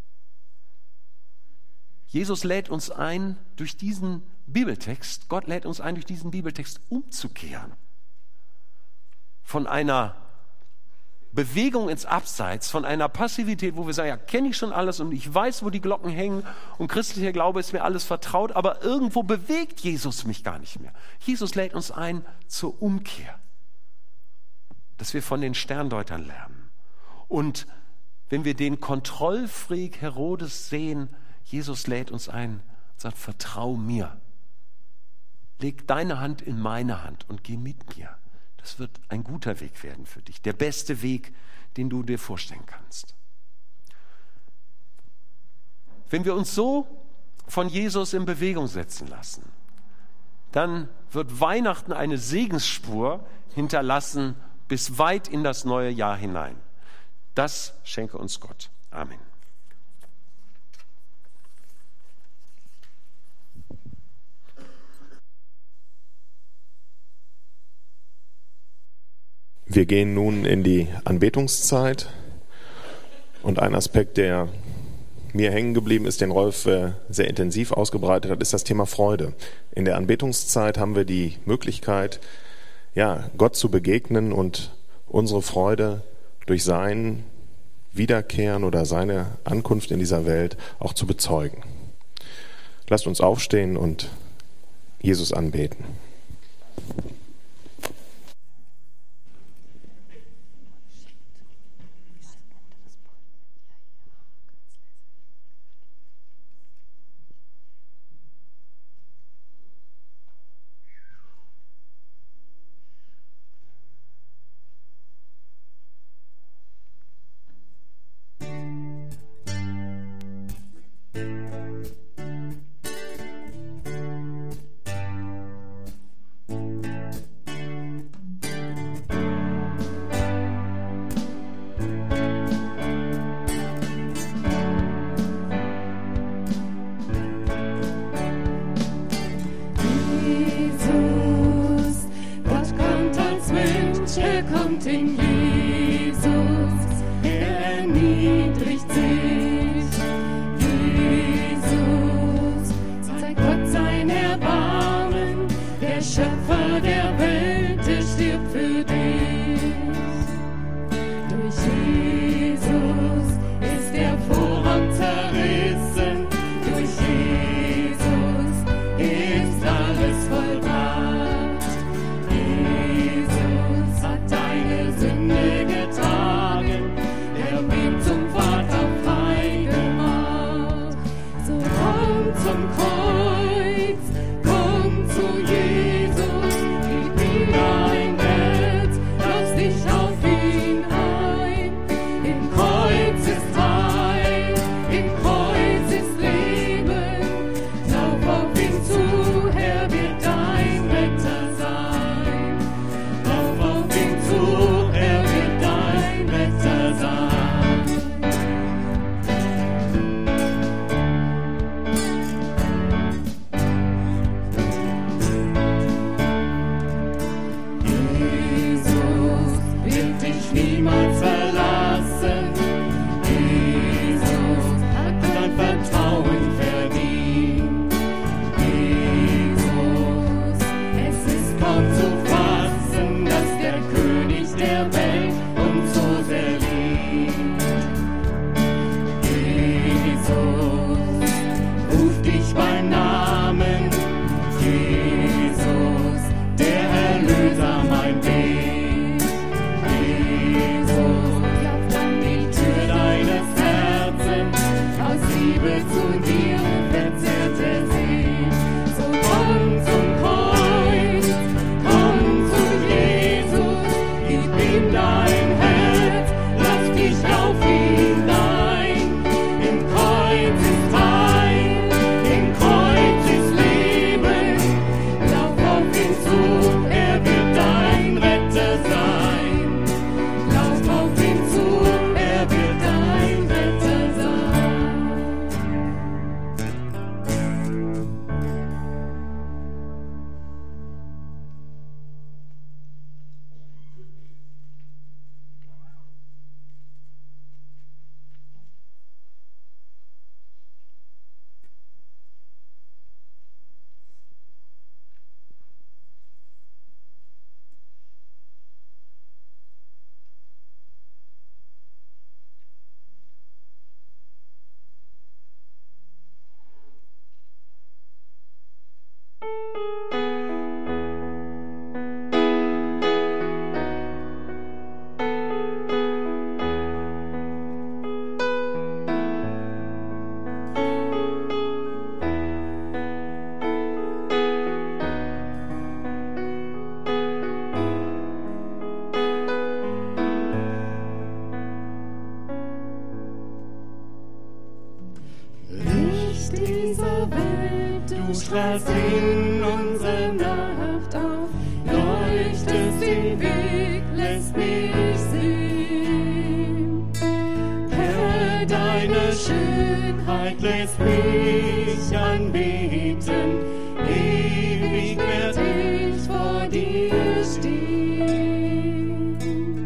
Jesus lädt uns ein, durch diesen Bibeltext, Gott lädt uns ein, durch diesen Bibeltext umzukehren. Von einer Bewegung ins Abseits, von einer Passivität, wo wir sagen, ja, kenne ich schon alles und ich weiß, wo die Glocken hängen und christlicher Glaube ist mir alles vertraut, aber irgendwo bewegt Jesus mich gar nicht mehr. Jesus lädt uns ein zur Umkehr, dass wir von den Sterndeutern lernen. Und wenn wir den Kontrollfreak Herodes sehen, Jesus lädt uns ein und sagt, vertrau mir. Leg deine Hand in meine Hand und geh mit mir. Das wird ein guter Weg werden für dich. Der beste Weg, den du dir vorstellen kannst. Wenn wir uns so von Jesus in Bewegung setzen lassen, dann wird Weihnachten eine Segensspur hinterlassen bis weit in das neue Jahr hinein. Das schenke uns Gott. Amen. Wir gehen nun in die Anbetungszeit und ein Aspekt, der mir hängen geblieben ist, den Rolf sehr intensiv ausgebreitet hat, ist das Thema Freude. In der Anbetungszeit haben wir die Möglichkeit, ja, Gott zu begegnen und unsere Freude durch sein Wiederkehren oder seine Ankunft in dieser Welt auch zu bezeugen. Lasst uns aufstehen und Jesus anbeten. strahlst in unsere Nacht auf, leuchtest den Weg, lässt mich sehen. Herr, deine Schönheit lässt mich anbeten, ewig werd ich vor dir stehen.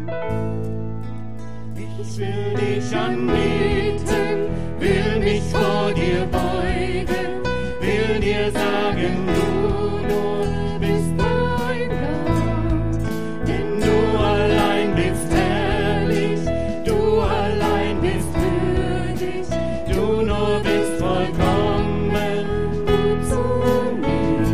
Ich will dich anbeten, will mich vor dir beugen, will dir sagen, du nur bist mein Gott. Denn du allein bist herrlich, du allein bist würdig, du nur bist vollkommen gut zu mir.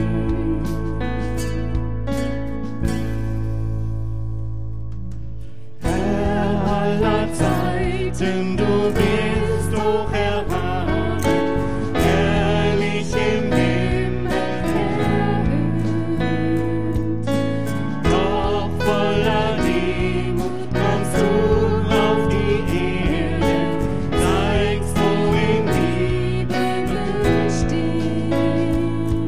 Herr aller Zeiten, du bist hoch erhaben, herrlich im Himmel erhöht. Doch voller Demut kommst du auf die Erde, zeigst, worin Liebe besteht.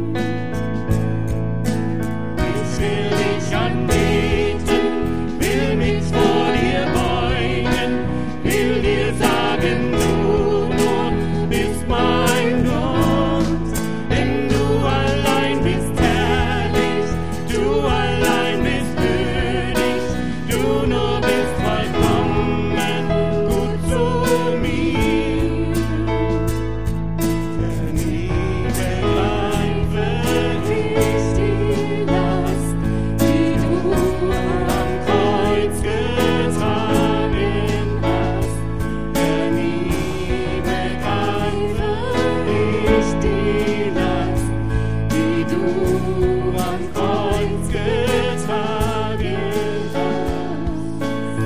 Ich will dich anbeten, will mich vor dir beugen, will dir sagen, du nur bist mein Gott. Denn du allein bist herrlich, du allein bist würdig, du nur bist vollkommen gut zu mir. Der Liebe greife ich die Last, die du am Kreuz getragen hast. Der Liebe greife ich die Last, die du am Kreuz getragen hast.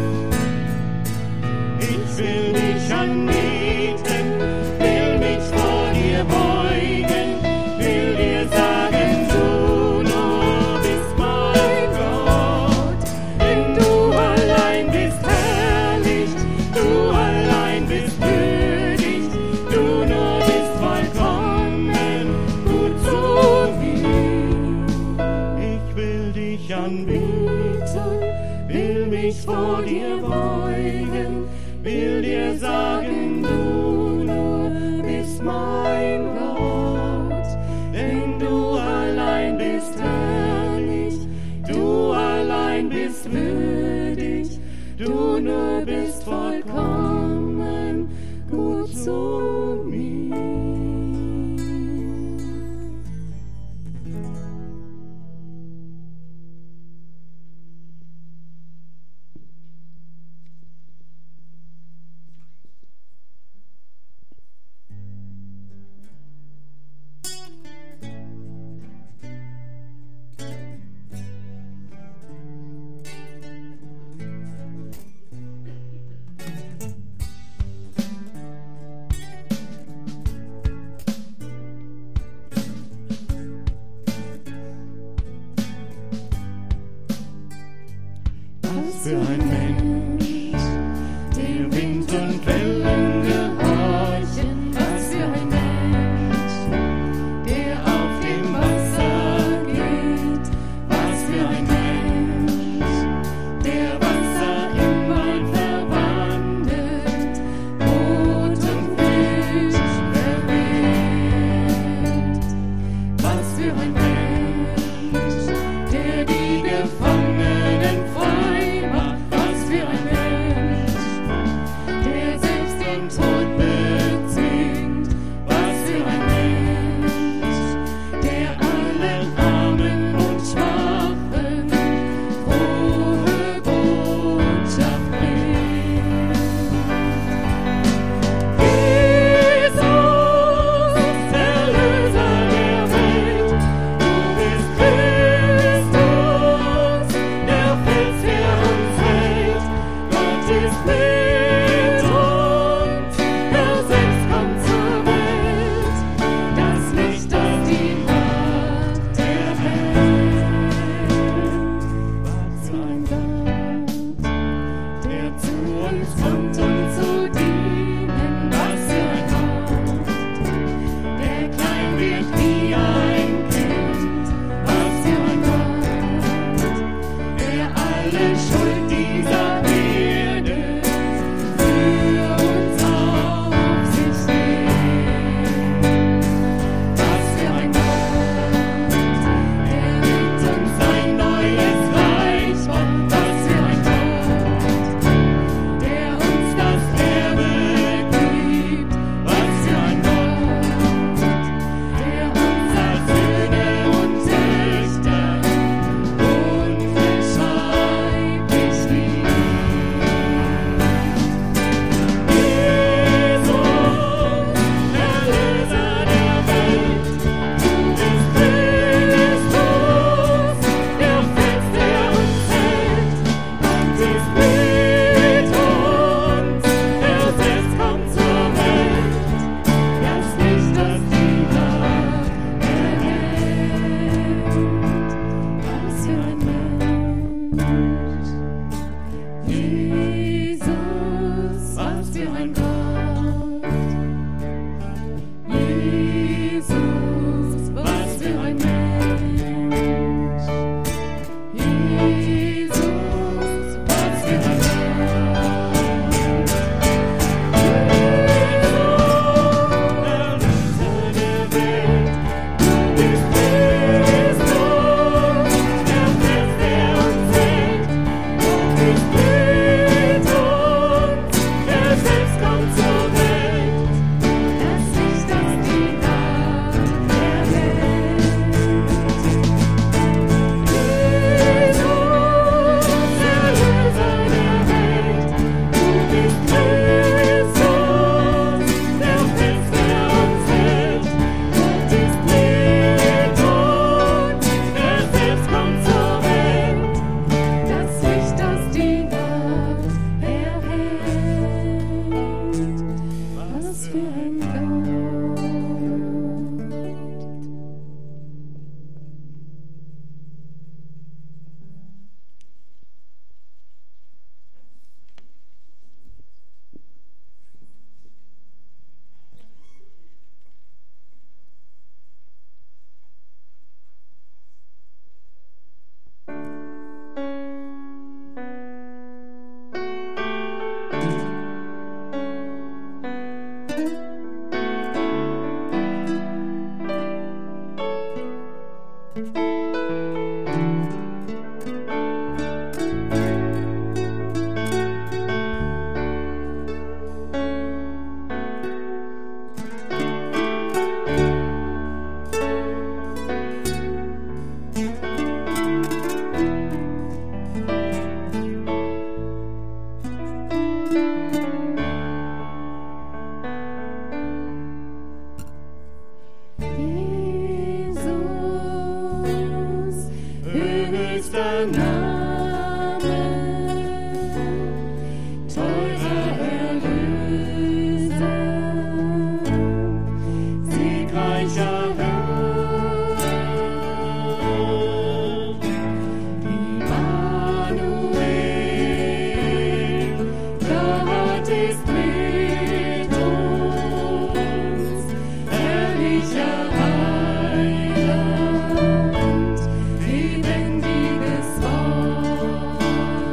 Ich will dich anbeten, will mich vor dir beugen, will dir sagen, du nur bist mein Gott. Denn du allein bist herrlich, du allein bist würdig, du nur bist vollkommen gut zu mir. Ich will dich anbeten, will mich vor dir beugen, will dir sagen, du nur bist mein Gott. Denn du allein bist herrlich, du allein bist würdig, du nur bist vollkommen gut zu mir. Was für ein Mensch, der Wind und Wellen gehorchen. Was für ein Mensch, der auf dem Wasser geht. Was für ein Mensch, der Wasser im Wald verwandelt, Brot und Fisch verwehrt. Was für ein Mensch, der die Gefangenen frei macht. Was für ein Mensch, der selbst den Tod bezwingt. Was für ein Mensch, der allen Armen und Schwachen frohe Botschaft bringt. Jesus, Erlöser der Welt, du bist Christus, der Fels, der uns hält. Gott ist mit uns, er selbst kommt zur Welt. Das Licht auf die Nacht erhellt. Was für ein Gott, der zu uns kommt, um zu dienen. Was für ein Gott, der klein wird wie ein Heiland, lebendiges Wort.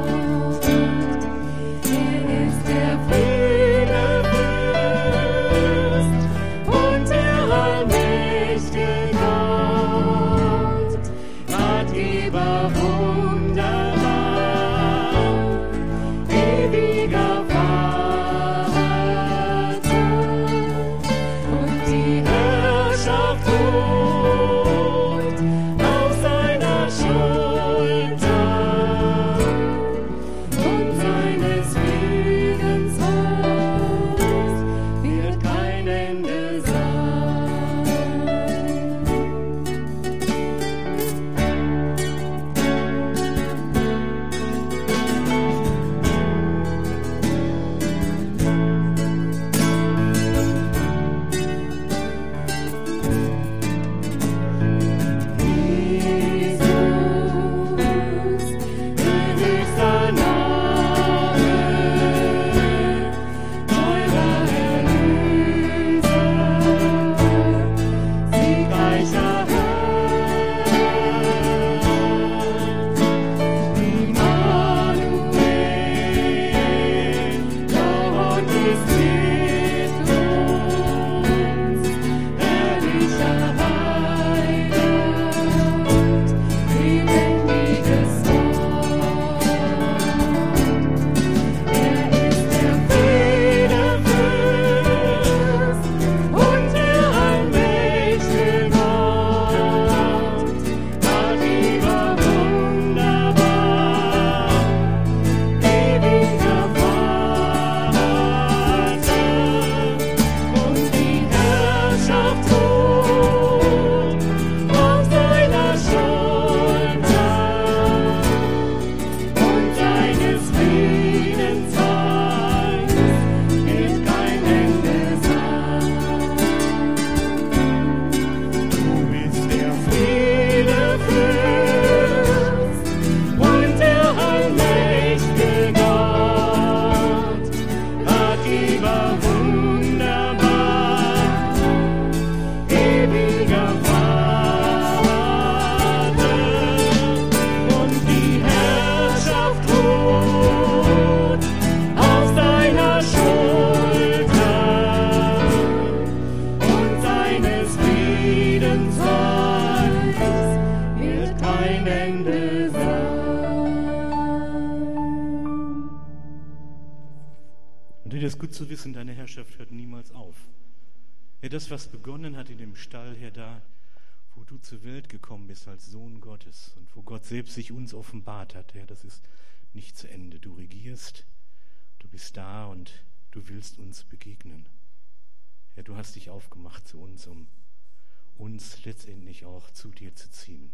Herr, das ist gut zu wissen, deine Herrschaft hört niemals auf. Herr, das, was begonnen hat in dem Stall, Herr, da, wo du zur Welt gekommen bist als Sohn Gottes und wo Gott selbst sich uns offenbart hat, Herr, das ist nicht zu Ende. Du regierst, du bist da und du willst uns begegnen. Herr, du hast dich aufgemacht zu uns, um uns letztendlich auch zu dir zu ziehen.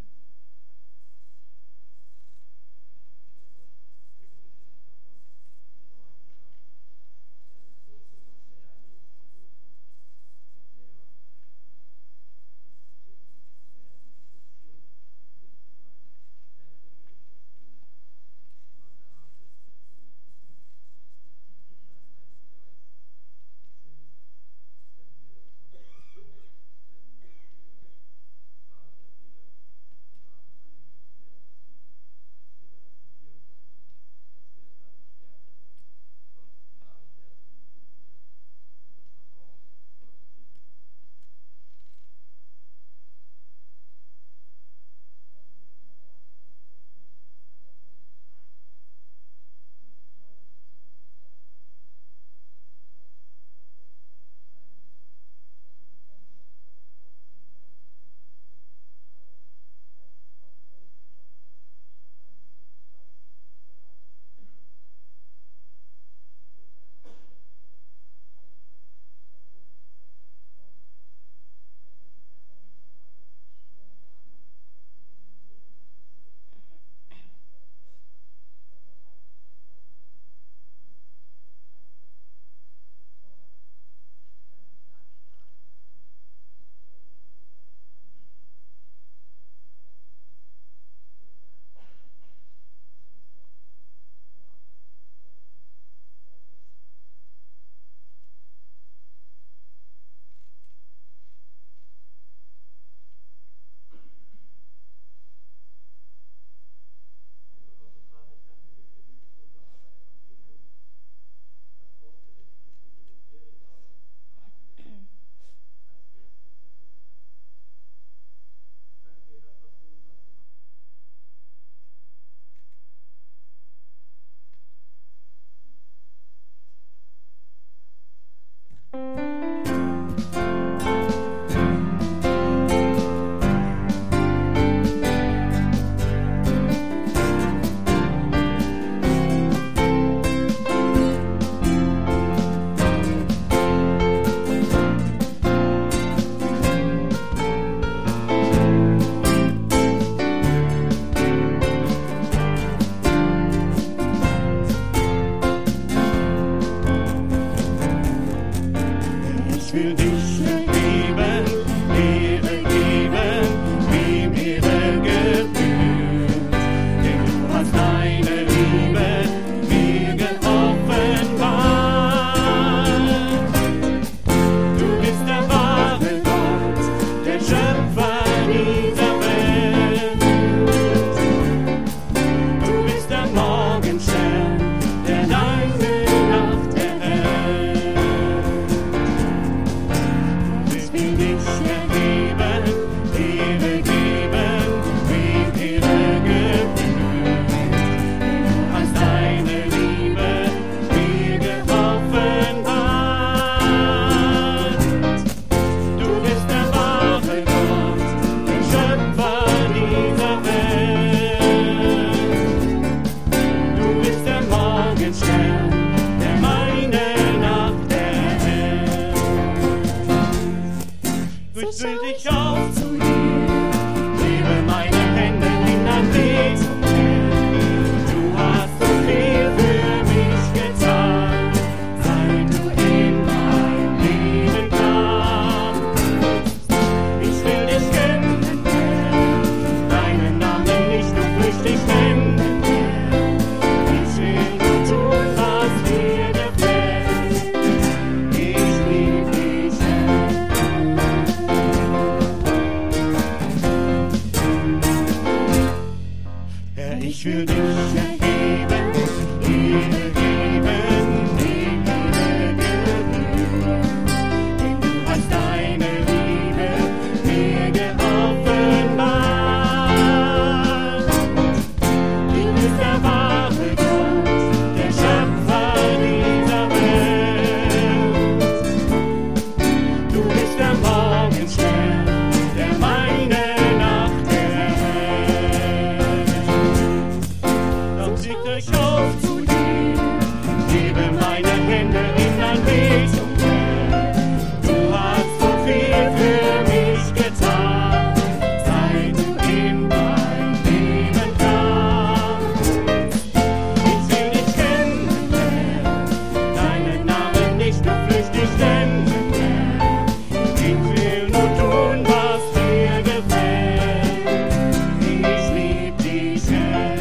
bete ich auf zu dir, gebe meine Hände in dein Beten. Du hast so viel für mich getan, seit du in mein Leben kamst. Ich will dich kennen, Herr, deinen Namen nicht nur flüchtig nennen, Herr. Ich will nur tun, was dir gefällt. Ich lieb dich, Herr.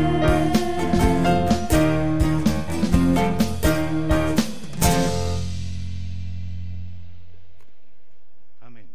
Amen.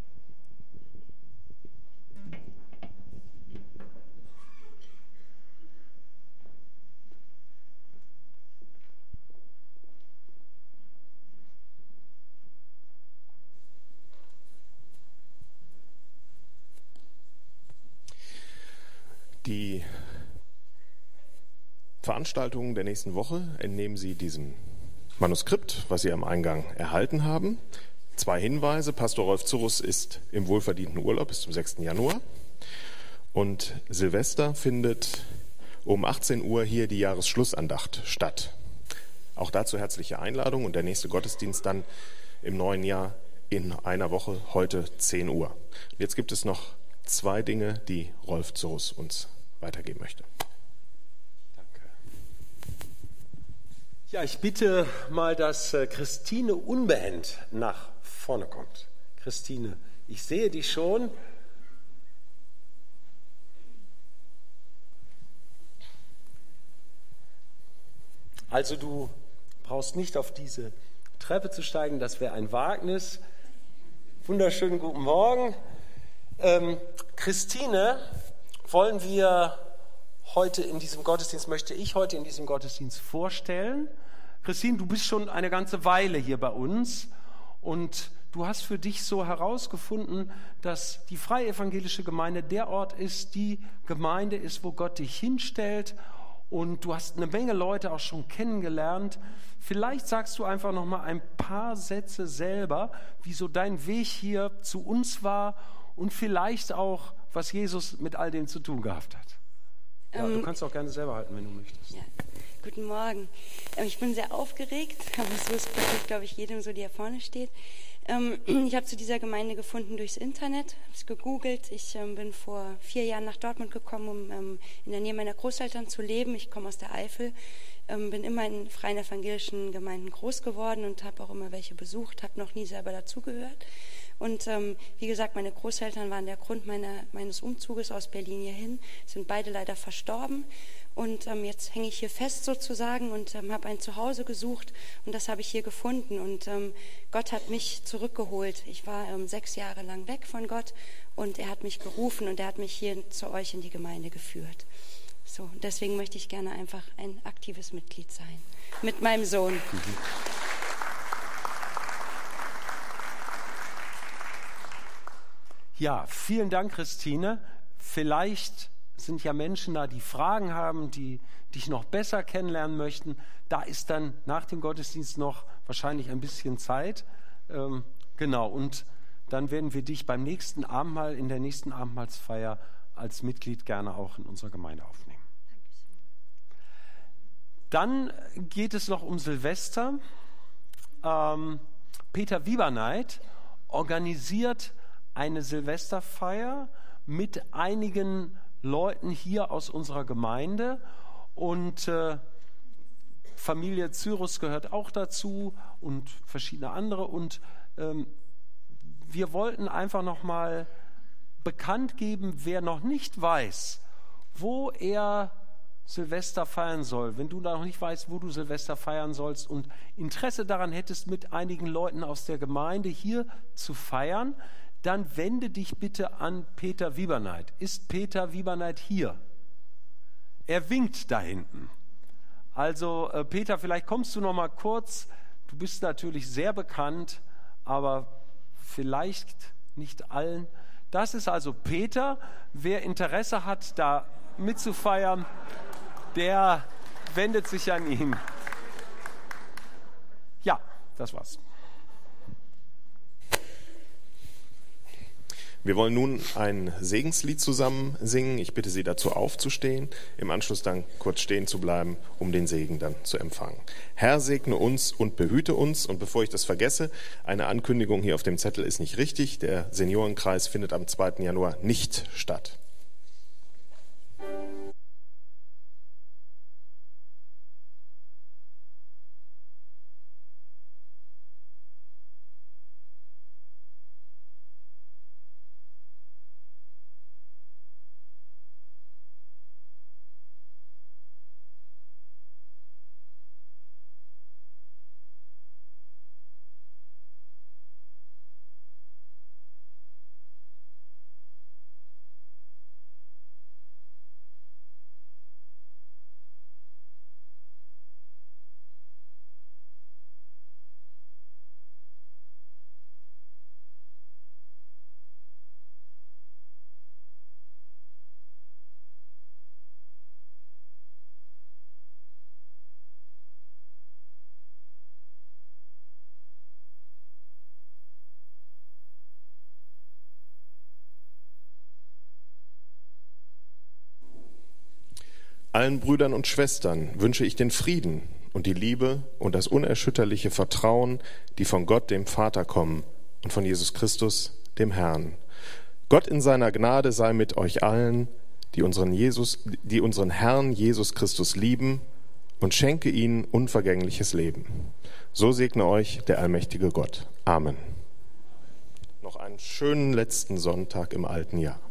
Die Veranstaltungen der nächsten Woche entnehmen Sie diesem Manuskript, was Sie am Eingang erhalten haben. Zwei Hinweise. Pastor Rolf Zurus ist im wohlverdienten Urlaub bis zum sechsten Januar. Und Silvester findet um achtzehn Uhr hier die Jahresschlussandacht statt. Auch dazu herzliche Einladung und der nächste Gottesdienst dann im neuen Jahr in einer Woche, heute zehn Uhr. Und jetzt gibt es noch zwei Dinge, die Rolf Zurus uns weitergeben möchte. Danke. Ja, ich bitte mal, dass äh, Christine unbehend nach vorne kommt. Christine, ich sehe dich schon. Also du brauchst nicht auf diese Treppe zu steigen, das wäre ein Wagnis. Wunderschönen guten Morgen. Ähm, Christine wollen wir heute in diesem Gottesdienst, möchte ich heute in diesem Gottesdienst vorstellen. Christine, du bist schon eine ganze Weile hier bei uns und du hast für dich so herausgefunden, dass die Freie Evangelische Gemeinde der Ort ist, die Gemeinde ist, wo Gott dich hinstellt. Und du hast eine Menge Leute auch schon kennengelernt. Vielleicht sagst du einfach noch mal ein paar Sätze selber, wie so dein Weg hier zu uns war und vielleicht auch, was Jesus mit all dem zu tun gehabt hat. Ja, ähm, du kannst auch gerne selber halten, wenn du möchtest. Ja. Guten Morgen. Ähm, ich bin sehr aufgeregt, aber so ist es, glaube ich, jedem so, der vorne steht. Ähm, ich habe zu dieser Gemeinde gefunden durchs Internet, habe es gegoogelt. Ich ähm, bin vor vier Jahren nach Dortmund gekommen, um ähm, in der Nähe meiner Großeltern zu leben. Ich komme aus der Eifel, ähm, bin immer in freien evangelischen Gemeinden groß geworden und habe auch immer welche besucht, habe noch nie selber dazugehört. Und ähm, wie gesagt, meine Großeltern waren der Grund meiner, meines Umzuges aus Berlin hierhin, sind beide leider verstorben. Und ähm, jetzt hänge ich hier fest sozusagen und ähm, habe ein Zuhause gesucht und das habe ich hier gefunden. Und ähm, Gott hat mich zurückgeholt. Ich war ähm, sechs Jahre lang weg von Gott und er hat mich gerufen und er hat mich hier zu euch in die Gemeinde geführt. So, und deswegen möchte ich gerne einfach ein aktives Mitglied sein. Mit meinem Sohn. Mhm. Ja, vielen Dank, Christine. Vielleicht sind ja Menschen da, die Fragen haben, die dich noch besser kennenlernen möchten. Da ist dann nach dem Gottesdienst noch wahrscheinlich ein bisschen Zeit. Ähm, genau, und dann werden wir dich beim nächsten Abendmahl, in der nächsten Abendmahlsfeier als Mitglied gerne auch in unserer Gemeinde aufnehmen. Dann geht es noch um Silvester. Ähm, Peter Wieberneid organisiert eine Silvesterfeier mit einigen Leuten hier aus unserer Gemeinde und äh, Familie Cyrus gehört auch dazu und verschiedene andere und ähm, wir wollten einfach noch mal bekannt geben, wer noch nicht weiß, wo er Silvester feiern soll. Wenn du da noch nicht weißt, wo du Silvester feiern sollst und Interesse daran hättest, mit einigen Leuten aus der Gemeinde hier zu feiern, dann wende dich bitte an Peter Wieberneid. Ist Peter Wieberneid hier? Er winkt da hinten. Also äh, Peter, vielleicht kommst du noch mal kurz. Du bist natürlich sehr bekannt, aber vielleicht nicht allen. Das ist also Peter. Wer Interesse hat, da mitzufeiern, der wendet sich an ihn. Ja, das war's. Wir wollen nun ein Segenslied zusammen singen. Ich bitte Sie dazu aufzustehen, im Anschluss dann kurz stehen zu bleiben, um den Segen dann zu empfangen. Herr, segne uns und behüte uns. Und bevor ich das vergesse, eine Ankündigung hier auf dem Zettel ist nicht richtig. Der Seniorenkreis findet am zweiten Januar nicht statt. Allen Brüdern und Schwestern wünsche ich den Frieden und die Liebe und das unerschütterliche Vertrauen, die von Gott, dem Vater, kommen und von Jesus Christus, dem Herrn. Gott in seiner Gnade sei mit euch allen, die unseren, Jesus, die unseren Herrn Jesus Christus lieben, und schenke ihnen unvergängliches Leben. So segne euch der allmächtige Gott. Amen. Noch einen schönen letzten Sonntag im alten Jahr.